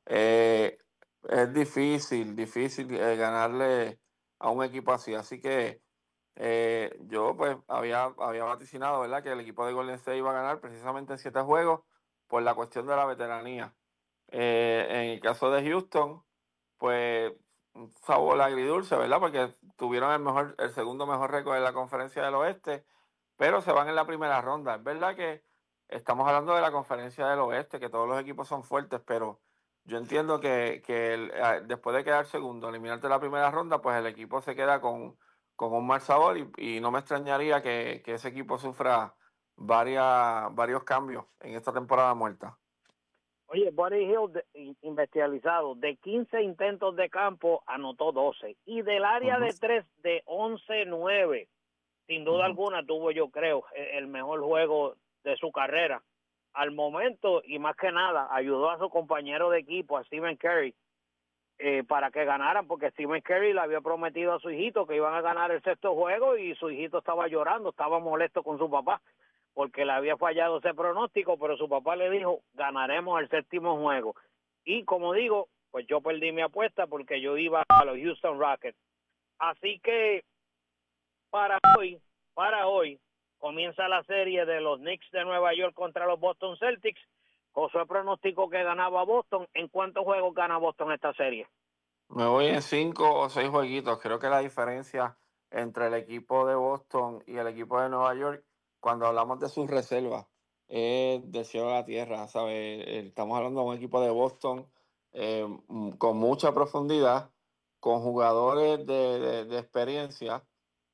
Es difícil ganarle a un equipo así. Así que yo pues había vaticinado, ¿verdad?, que el equipo de Golden State iba a ganar precisamente en 7 juegos por la cuestión de la veteranía. En el caso de Houston, pues un sabor agridulce, ¿verdad?, porque tuvieron el segundo mejor récord de la Conferencia del Oeste, pero se van en la primera ronda. Es verdad que estamos hablando de la Conferencia del Oeste, que todos los equipos son fuertes, pero yo entiendo que después de quedar segundo, eliminarte la primera ronda, pues el equipo se queda con un mal sabor y no me extrañaría que ese equipo sufra varios cambios en esta temporada muerta. Oye, Buddy Hill, investializado, de 15 intentos de campo, anotó 12. Y del área de 3, de 11-9. Sin duda alguna tuvo, yo creo, el mejor juego de su carrera. Al momento, y más que nada, ayudó a su compañero de equipo, a Stephen Curry, para que ganaran, porque Stephen Curry le había prometido a su hijito que iban a ganar el sexto juego y su hijito estaba llorando, estaba molesto con su papá porque le había fallado ese pronóstico, pero su papá le dijo, ganaremos el séptimo juego. Y como digo, pues yo perdí mi apuesta porque yo iba a los Houston Rockets. Así que para hoy comienza la serie de los Knicks de Nueva York contra los Boston Celtics. Josué pronóstico que ganaba Boston. ¿En cuántos juegos gana Boston esta serie? Me voy en 5 o 6 jueguitos. Creo que la diferencia entre el equipo de Boston y el equipo de Nueva York, cuando hablamos de sus reservas, es del cielo a la tierra, ¿sabes? Estamos hablando de un equipo de Boston con mucha profundidad, con jugadores de experiencia,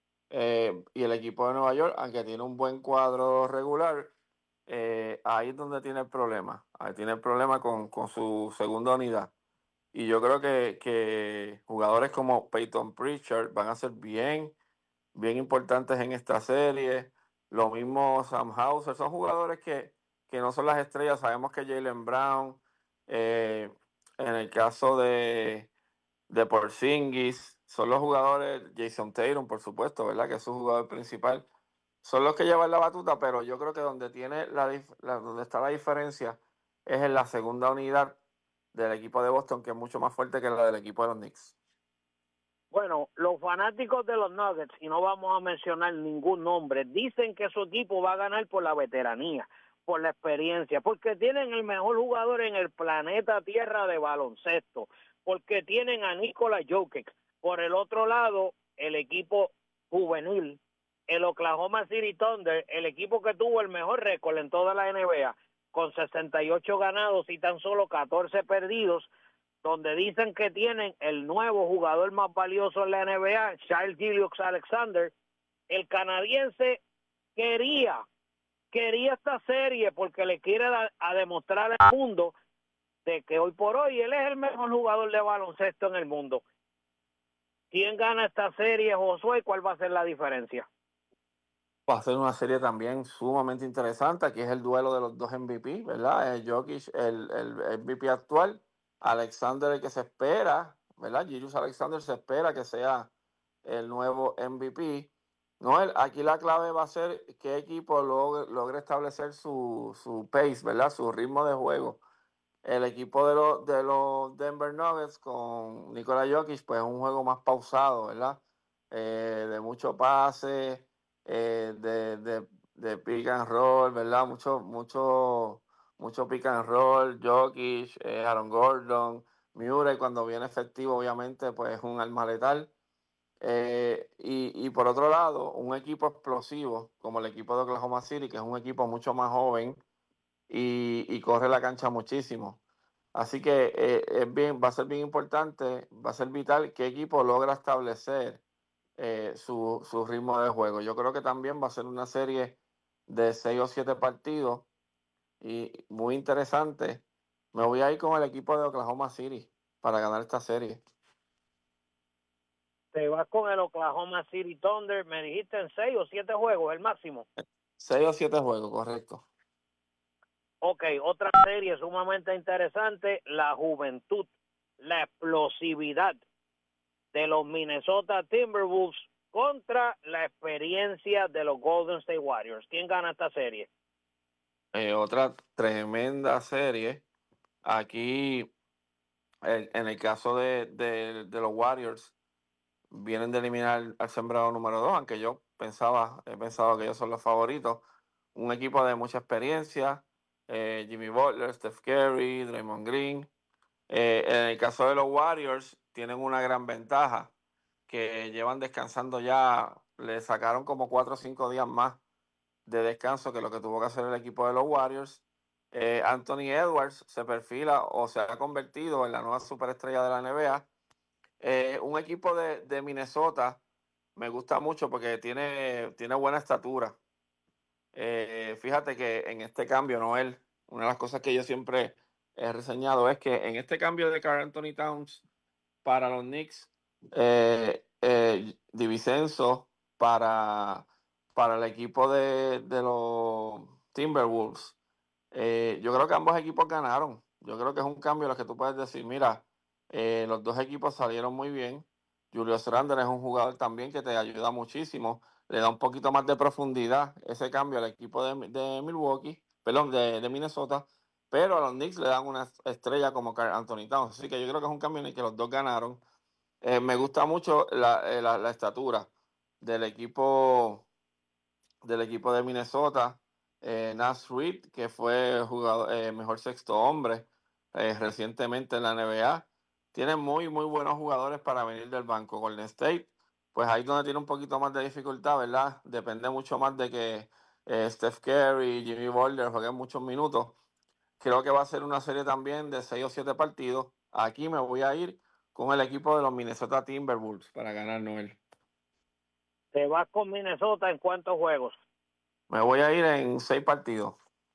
y el equipo de Nueva York, aunque tiene un buen cuadro regular, ahí es donde tiene el problema. Ahí tiene el problema con su segunda unidad. Y yo creo que jugadores como Peyton Pritchard van a ser bien importantes en esta serie. Lo mismo Sam Hauser. Son jugadores que no son las estrellas. Sabemos que Jaylen Brown, en el caso de Porzingis, son los jugadores, Jason Tatum, por supuesto, ¿verdad? Que es su jugador principal. Son los que llevan la batuta, pero yo creo que donde tiene donde está la diferencia es en la segunda unidad del equipo de Boston, que es mucho más fuerte que la del equipo de los Knicks. Bueno, los fanáticos de los Nuggets, y no vamos a mencionar ningún nombre, dicen que su equipo va a ganar por la veteranía, por la experiencia, porque tienen el mejor jugador en el planeta Tierra de baloncesto, porque tienen a Nikola Jokic. Por el otro lado, el equipo juvenil, el Oklahoma City Thunder, el equipo que tuvo el mejor récord en toda la NBA, con 68 ganados y tan solo 14 perdidos, donde dicen que tienen el nuevo jugador más valioso en la NBA, Shai Gilgeous-Alexander. El canadiense quería esta serie porque le quiere a demostrar al mundo de que hoy por hoy él es el mejor jugador de baloncesto en el mundo. ¿Quién gana esta serie, Josué? ¿Cuál va a ser la diferencia? Va a ser una serie también sumamente interesante. Aquí es el duelo de los dos MVP, ¿verdad? Jokic, el MVP actual, Alexander, el que se espera, ¿verdad? Gilgeous-Alexander se espera que sea el nuevo MVP. Noel, aquí la clave va a ser qué equipo logre establecer su pace, ¿verdad? Su ritmo de juego. El equipo de los Denver Nuggets con Nikola Jokic, pues es un juego más pausado, ¿verdad? De mucho pase, de pick and roll, ¿verdad? Mucho pick and roll, Jokic, Aaron Gordon, Murray cuando viene efectivo, obviamente, pues es un arma letal. Y por otro lado, un equipo explosivo como el equipo de Oklahoma City, que es un equipo mucho más joven y corre la cancha muchísimo. Así que va a ser bien importante, va a ser vital qué equipo logra establecer su ritmo de juego. Yo creo que también va a ser una serie de 6 o 7 partidos y muy interesante. Me voy a ir con el equipo de Oklahoma City para ganar esta serie. Te vas con el Oklahoma City Thunder, me dijiste en 6 o 7 juegos, el máximo. 6 o 7 juegos, correcto. Ok, otra serie sumamente interesante, la juventud, la explosividad de los Minnesota Timberwolves contra la experiencia de los Golden State Warriors. ¿Quién gana esta serie? Otra tremenda serie. Aquí, en el caso de los Warriors, vienen de eliminar al sembrado número 2, aunque he pensado que ellos son los favoritos. Un equipo de mucha experiencia, Jimmy Butler, Steph Curry, Draymond Green. En el caso de los Warriors, tienen una gran ventaja, que llevan descansando ya, le sacaron como 4 o 5 días más de descanso que lo que tuvo que hacer el equipo de los Warriors. Anthony Edwards se perfila o se ha convertido en la nueva superestrella de la NBA. Un equipo de Minnesota me gusta mucho porque tiene buena estatura. Fíjate que en este cambio, Noel, una de las cosas que yo siempre he reseñado es que en este cambio de Karl Anthony Towns para los Knicks, DiVincenzo para el equipo de los Timberwolves, yo creo que ambos equipos ganaron. Yo creo que es un cambio en el que tú puedes decir, mira, los dos equipos salieron muy bien. Julius Randle es un jugador también que te ayuda muchísimo, le da un poquito más de profundidad ese cambio al equipo de Milwaukee, perdón, de Minnesota, pero a los Knicks le dan una estrella como Karl Anthony Towns. Así que yo creo que es un cambio en el que los dos ganaron. Me gusta mucho la estatura del equipo de Minnesota. Naz Reid, que fue jugador, mejor sexto hombre recientemente en la NBA. Tiene muy buenos jugadores para venir del banco. Golden State, pues ahí donde tiene un poquito más de dificultad, ¿verdad? Depende mucho más de que Steph Curry y Jimmy Butler jueguen muchos minutos. Creo que va a ser una serie también de 6 o 7 partidos. Aquí me voy a ir con el equipo de los Minnesota Timberwolves para ganar, Noel. ¿Te vas con Minnesota en cuántos juegos? Me voy a ir en 6 partidos.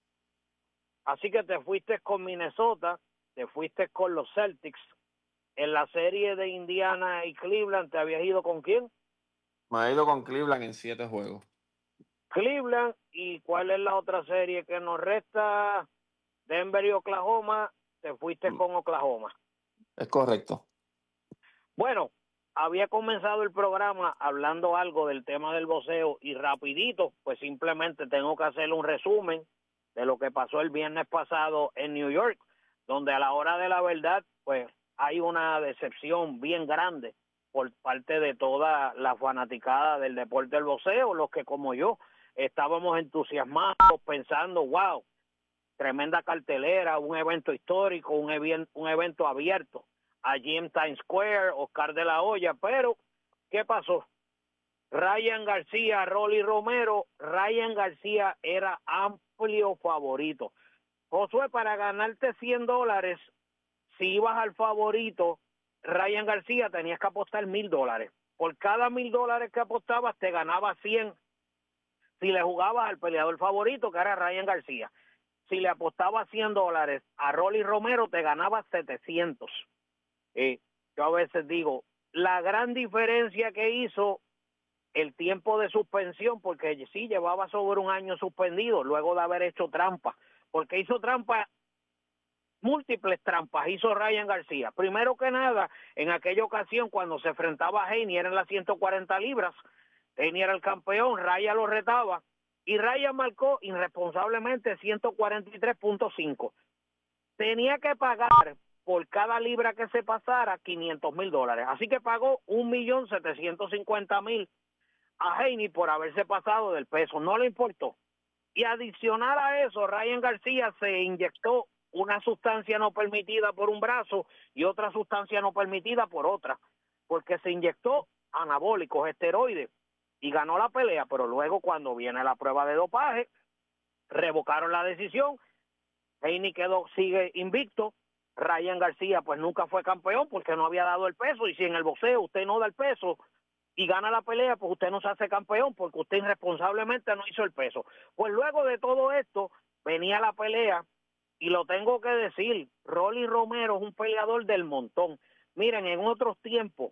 Así que te fuiste con Minnesota, te fuiste con los Celtics. En la serie de Indiana y Cleveland, ¿te habías ido con quién? Me he ido con Cleveland en 7 juegos. Cleveland, ¿y cuál es la otra serie que nos resta? Denver y Oklahoma, te fuiste con Oklahoma. Es correcto. Bueno, había comenzado el programa hablando algo del tema del boxeo y rapidito, pues simplemente tengo que hacer un resumen de lo que pasó el viernes pasado en New York, donde a la hora de la verdad, pues hay una decepción bien grande por parte de toda la fanaticada del deporte del boxeo, los que como yo estábamos entusiasmados pensando, wow, tremenda cartelera, un evento histórico, un evento abierto allí en Times Square, Oscar de la Hoya, pero ¿qué pasó? Ryan García, Rolly Romero, Ryan García era amplio favorito. Josué, para ganarte $100, si ibas al favorito, Ryan García, tenías que apostar $1,000. Por cada $1,000 que apostabas, te ganabas 100 si le jugabas al peleador favorito, que era Ryan García. Si le apostabas $100 a Rolly Romero, te ganabas 700. Yo a veces digo, la gran diferencia que hizo el tiempo de suspensión, porque sí llevaba sobre un año suspendido luego de haber hecho trampa, porque hizo trampa, múltiples trampas hizo Ryan García. Primero que nada, en aquella ocasión cuando se enfrentaba a Haney, eran las 140 libras, Haney era el campeón, Ryan lo retaba, y Ryan marcó irresponsablemente 143.5. Tenía que pagar por cada libra que se pasara $500,000. Así que pagó $1,750,000 a Haney por haberse pasado del peso. No le importó. Y adicional a eso, Ryan García se inyectó una sustancia no permitida por un brazo y otra sustancia no permitida por otra, porque se inyectó anabólicos, esteroides, y ganó la pelea, pero luego cuando viene la prueba de dopaje, revocaron la decisión, Haney sigue invicto, Ryan García pues nunca fue campeón porque no había dado el peso, y si en el boxeo usted no da el peso y gana la pelea, pues usted no se hace campeón porque usted irresponsablemente no hizo el peso. Pues luego de todo esto venía la pelea, y lo tengo que decir, Rolly Romero es un peleador del montón. Miren, en otros tiempos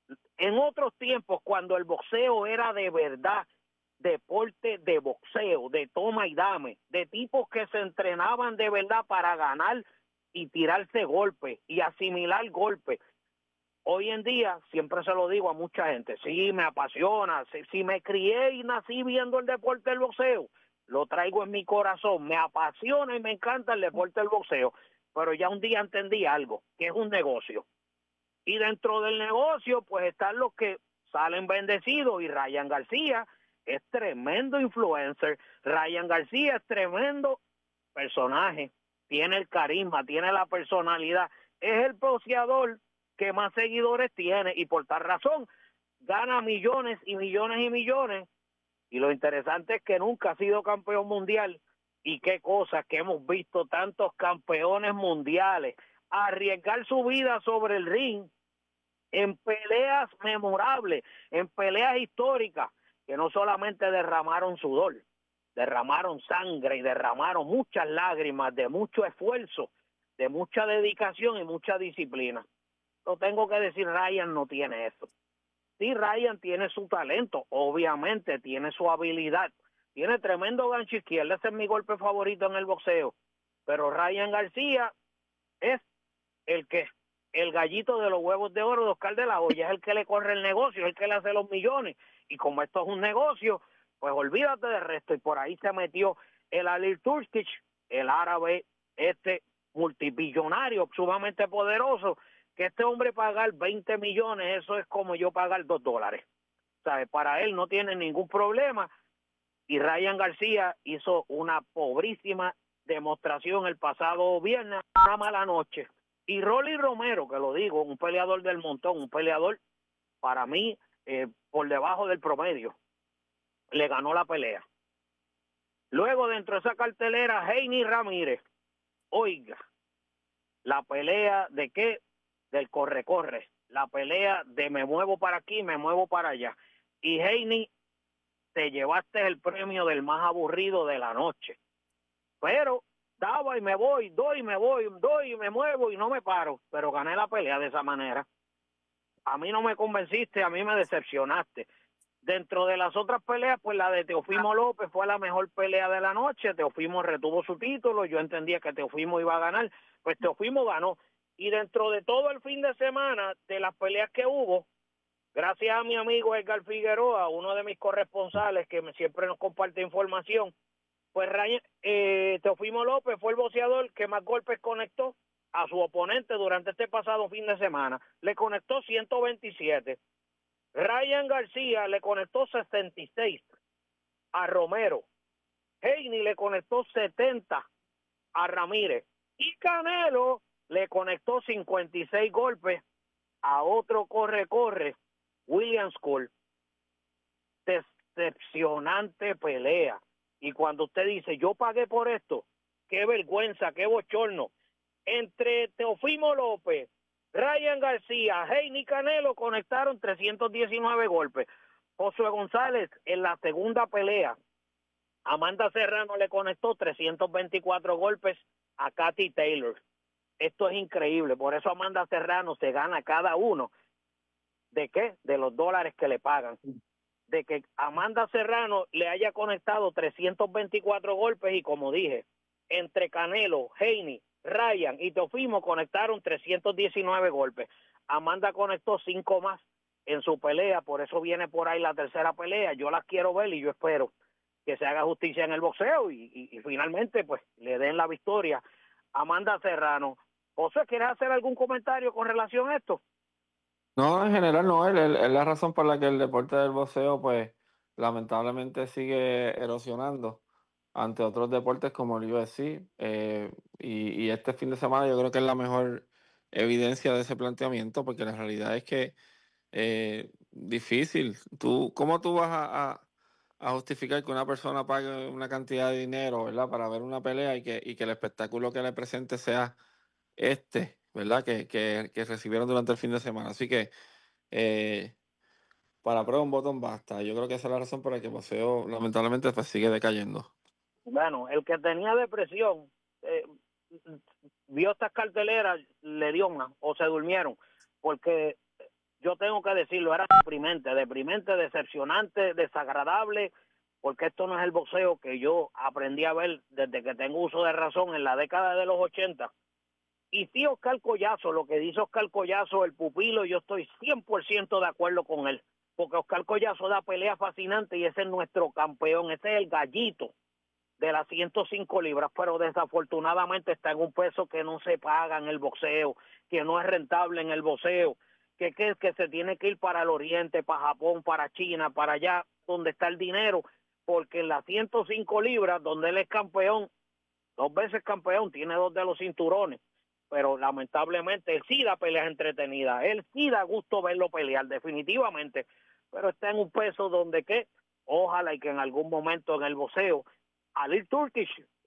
cuando el boxeo era de verdad deporte de boxeo, de toma y dame, de tipos que se entrenaban de verdad para ganar y tirarse golpes y asimilar golpes. Hoy en día, siempre se lo digo a mucha gente, sí, me apasiona, si me crié y nací viendo el deporte del boxeo, lo traigo en mi corazón, me apasiona y me encanta el deporte del boxeo, pero ya un día entendí algo, que es un negocio. Y dentro del negocio, pues están los que salen bendecidos, y Ryan García es tremendo influencer, Ryan García es tremendo personaje, tiene el carisma, tiene la personalidad, es el boxeador que más seguidores tiene, y por tal razón gana millones y millones y millones, y lo interesante es que nunca ha sido campeón mundial, Y qué cosas que hemos visto tantos campeones mundiales arriesgar su vida sobre el ring en peleas memorables, en peleas históricas, que no solamente derramaron sudor, derramaron sangre y derramaron muchas lágrimas, de mucho esfuerzo, de mucha dedicación y mucha disciplina. Lo tengo que decir, Ryan no tiene eso. Sí, Ryan tiene su talento, obviamente tiene su habilidad, tiene tremendo gancho izquierdo, ese es mi golpe favorito en el boxeo, pero Ryan García es el gallito de los huevos de oro de Oscar de la Hoya, es el que le corre el negocio, es el que le hace los millones, y como esto es un negocio, pues olvídate del resto, y por ahí se metió el Alir Turkic, el árabe multibillonario, sumamente poderoso, que este hombre pagar 20 millones, eso es como yo pagar $2. ¿Sabe? Para él no tiene ningún problema, y Ryan García hizo una pobrísima demostración el pasado viernes, una mala noche. Y Rolly Romero, que lo digo, un peleador del montón, un peleador para mí por debajo del promedio, le ganó la pelea. Luego dentro de esa cartelera, Heini Ramírez, oiga, la pelea de qué, del corre-corre, la pelea de me muevo para aquí, me muevo para allá. Y Heini, te llevaste el premio del más aburrido de la noche. Pero daba y me voy, doy y me voy, doy y me muevo y no me paro, pero gané la pelea de esa manera. A mí no me convenciste, a mí me decepcionaste. Dentro de las otras peleas, pues la de Teofimo López fue la mejor pelea de la noche. Teofimo retuvo su título, yo entendía que Teofimo iba a ganar, pues Teofimo ganó. Y dentro de todo el fin de semana, de las peleas que hubo, gracias a mi amigo Edgar Figueroa, uno de mis corresponsales que siempre nos comparte información, pues Teofimo López fue el boxeador que más golpes conectó a su oponente durante este pasado fin de semana. Le conectó 127. Ryan García le conectó 66 a Romero. Heini le conectó 70 a Ramírez. Y Canelo le conectó 56 golpes a otro corre-corre, William School. Decepcionante pelea. Y cuando usted dice, yo pagué por esto, qué vergüenza, qué bochorno. Entre Teofimo López, Ryan García, Heini Canelo conectaron 319 golpes. Josué González en la segunda pelea, Amanda Serrano le conectó 324 golpes a Katy Taylor. Esto es increíble, por eso Amanda Serrano se gana cada uno. ¿De qué? De los dólares que le pagan. De que Amanda Serrano le haya conectado 324 golpes y como dije, entre Canelo, Heini, Ryan y Teofimo conectaron 319 golpes. Amanda conectó 5 más en su pelea, por eso viene por ahí la tercera pelea. Yo las quiero ver y yo espero que se haga justicia en el boxeo y finalmente pues le den la victoria a Amanda Serrano. José, ¿quieres hacer algún comentario con relación a esto? No, en general no, es la razón por la que el deporte del boxeo, pues, lamentablemente sigue erosionando ante otros deportes como el UFC. Y este fin de semana yo creo que es la mejor evidencia de ese planteamiento, porque la realidad es que difícil. ¿Cómo tú vas a justificar que una persona pague una cantidad de dinero, ¿verdad?, para ver una pelea y que el espectáculo que le presente sea ¿verdad?, que recibieron durante el fin de semana? Así que para prueba un botón basta. Yo creo que esa es la razón por la que el boxeo lamentablemente pues sigue decayendo. Bueno, el que tenía depresión vio estas carteleras, le dio una o se durmieron, porque yo tengo que decirlo, era deprimente, decepcionante, desagradable, porque esto no es el boxeo que yo aprendí a ver desde que tengo uso de razón en la década de los 80. Y sí, Oscar Collazo, lo que dice Oscar Collazo, el pupilo, yo estoy 100% de acuerdo con él, porque Oscar Collazo da pelea fascinante y ese es nuestro campeón, ese es el gallito de las 105 libras, pero desafortunadamente está en un peso que no se paga en el boxeo, que no es rentable en el boxeo, que se tiene que ir para el oriente, para Japón, para China, para allá donde está el dinero, porque en las 105 libras, donde él es campeón, 2 veces campeón, tiene 2 de los cinturones, pero lamentablemente él sí da peleas entretenidas, él sí da gusto verlo pelear, definitivamente, pero está en un peso donde ojalá y que en algún momento en el boxeo, Alir Turkic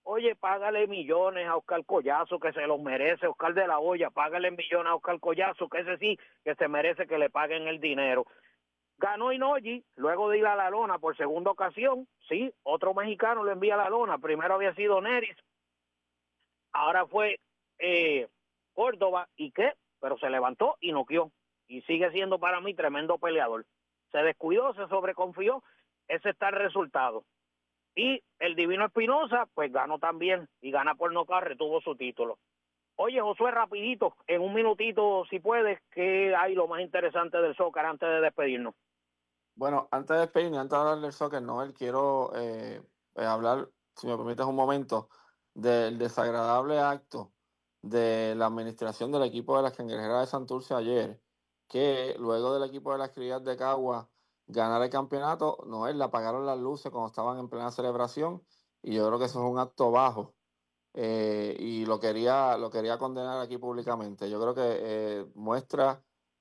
Oye, págale millones a Oscar Collazo, que se los merece. Oscar de la Hoya, págale millones a Oscar Collazo, que ese sí, que se merece que le paguen el dinero. Ganó Inoji, luego de ir a la lona por segunda ocasión. Sí, otro mexicano lo envía a la lona. Primero había sido Neris, ahora fue Córdoba. ¿Y qué? Pero se levantó y noqueó. Y sigue siendo para mí tremendo peleador. Se descuidó, se sobreconfió. Ese está el resultado. Y el Divino Espinosa, pues ganó también. Y gana por nocaut, retuvo su título. Oye, Josué, rapidito, en un minutito, si puedes, ¿qué hay lo más interesante del soccer antes de despedirnos? Bueno, antes de despedirme, antes de hablar del soccer, Noel, quiero hablar, si me permites un momento, del desagradable acto de la administración del equipo de las Cangrejeras de Santurce ayer, que luego del equipo de las Criollas de Cagua ganar el campeonato, Noel, le apagaron las luces cuando estaban en plena celebración, y yo creo que eso es un acto bajo. Y lo quería condenar aquí públicamente. Yo creo que muestra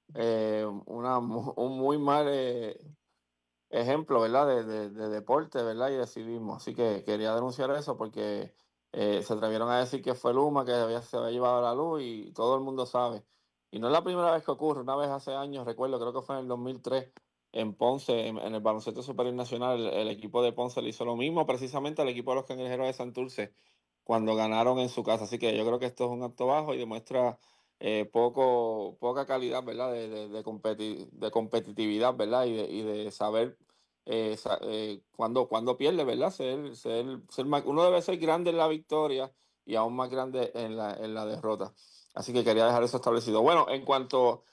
un muy mal ejemplo, ¿verdad? De deporte, ¿verdad? Y de civismo. Así que quería denunciar eso porque se atrevieron a decir que fue Luma que se había llevado la luz y todo el mundo sabe. Y no es la primera vez que ocurre. Una vez hace años, recuerdo, creo que fue en el 2003, en Ponce, en el baloncesto superior nacional, el equipo de Ponce le hizo lo mismo precisamente al equipo de los Cangrejeros de Santurce cuando ganaron en su casa. Así que yo creo que esto es un acto bajo y demuestra poca calidad, ¿verdad? De competitividad, ¿verdad? Y de saber cuando pierde, ¿verdad? Uno debe ser grande en la victoria y aún más grande en la derrota. Así que quería dejar eso establecido. Bueno, en cuanto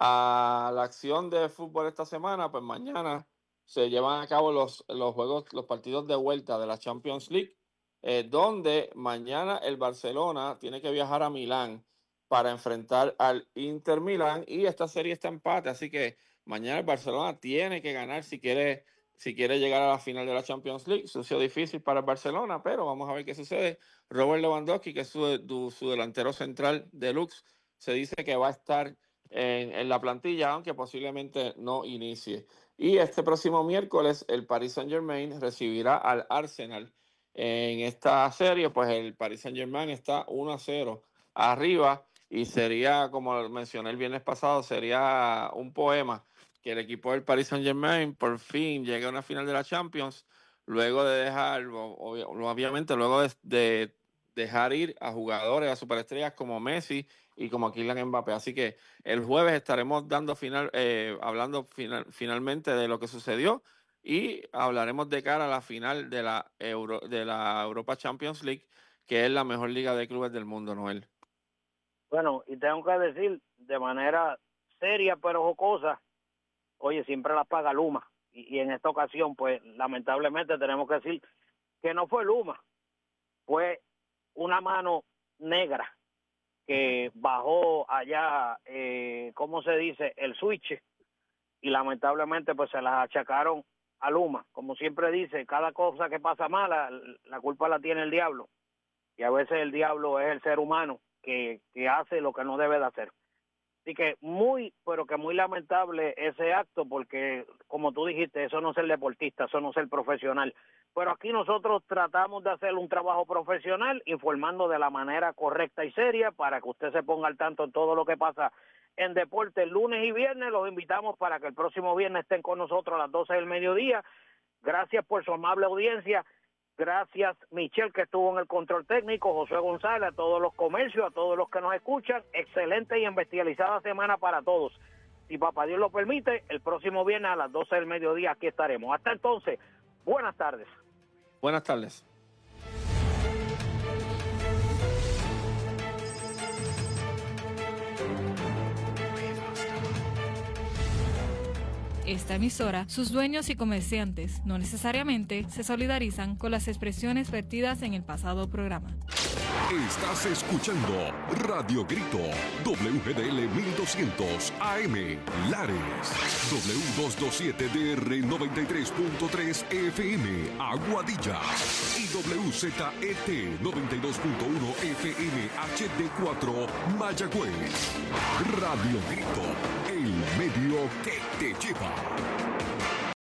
a la acción de fútbol esta semana, pues mañana se llevan a cabo los juegos, los partidos de vuelta de la Champions League, donde mañana el Barcelona tiene que viajar a Milán para enfrentar al Inter Milán y esta serie está empate, así que mañana el Barcelona tiene que ganar si quiere llegar a la final de la Champions League. Sucio difícil para el Barcelona, pero vamos a ver qué sucede. Robert Lewandowski, que es su delantero central deluxe, se dice que va a estar en la plantilla, aunque posiblemente no inicie. Y este próximo miércoles el Paris Saint-Germain recibirá al Arsenal. En esta serie, pues el Paris Saint-Germain está 1-0 arriba y sería, como mencioné el viernes pasado, sería un poema que el equipo del Paris Saint-Germain por fin llegue a una final de la Champions, luego de dejar, obviamente, luego de dejar ir a jugadores, a superestrellas como Messi y como Kylian Mbappé. Así que el jueves estaremos hablando finalmente de lo que sucedió y hablaremos de cara a la final de la Europa Champions League, que es la mejor liga de clubes del mundo, Noel. Bueno, y tengo que decir de manera seria pero jocosa, oye, siempre las paga Luma. Y en esta ocasión, pues, lamentablemente tenemos que decir que no fue Luma, fue una mano negra que bajó allá, ¿cómo se dice?, el switch, y lamentablemente pues se las achacaron a Luma. Como siempre dice, cada cosa que pasa mala, la culpa la tiene el diablo, y a veces el diablo es el ser humano que hace lo que no debe de hacer. Así que pero que muy lamentable ese acto, porque como tú dijiste, eso no es ser deportista, eso no es ser profesional. Pero aquí nosotros tratamos de hacer un trabajo profesional, informando de la manera correcta y seria, para que usted se ponga al tanto en todo lo que pasa en deporte. El lunes y viernes los invitamos para que el próximo viernes estén con nosotros a las 12 del mediodía. Gracias por su amable audiencia. Gracias, Michelle, que estuvo en el control técnico, José González, a todos los comercios, a todos los que nos escuchan. Excelente y investializada semana para todos. Si papá Dios lo permite, el próximo viernes a las 12 del mediodía aquí estaremos. Hasta entonces, buenas tardes. Buenas tardes. Esta emisora, sus dueños y comerciantes no necesariamente se solidarizan con las expresiones vertidas en el pasado programa. Estás escuchando Radio Grito, WGDL 1200 AM, Lares, W227DR 93.3 FM, Aguadilla, y WZET 92.1 FM HD4, Mayagüez. Radio Grito, el medio que te lleva.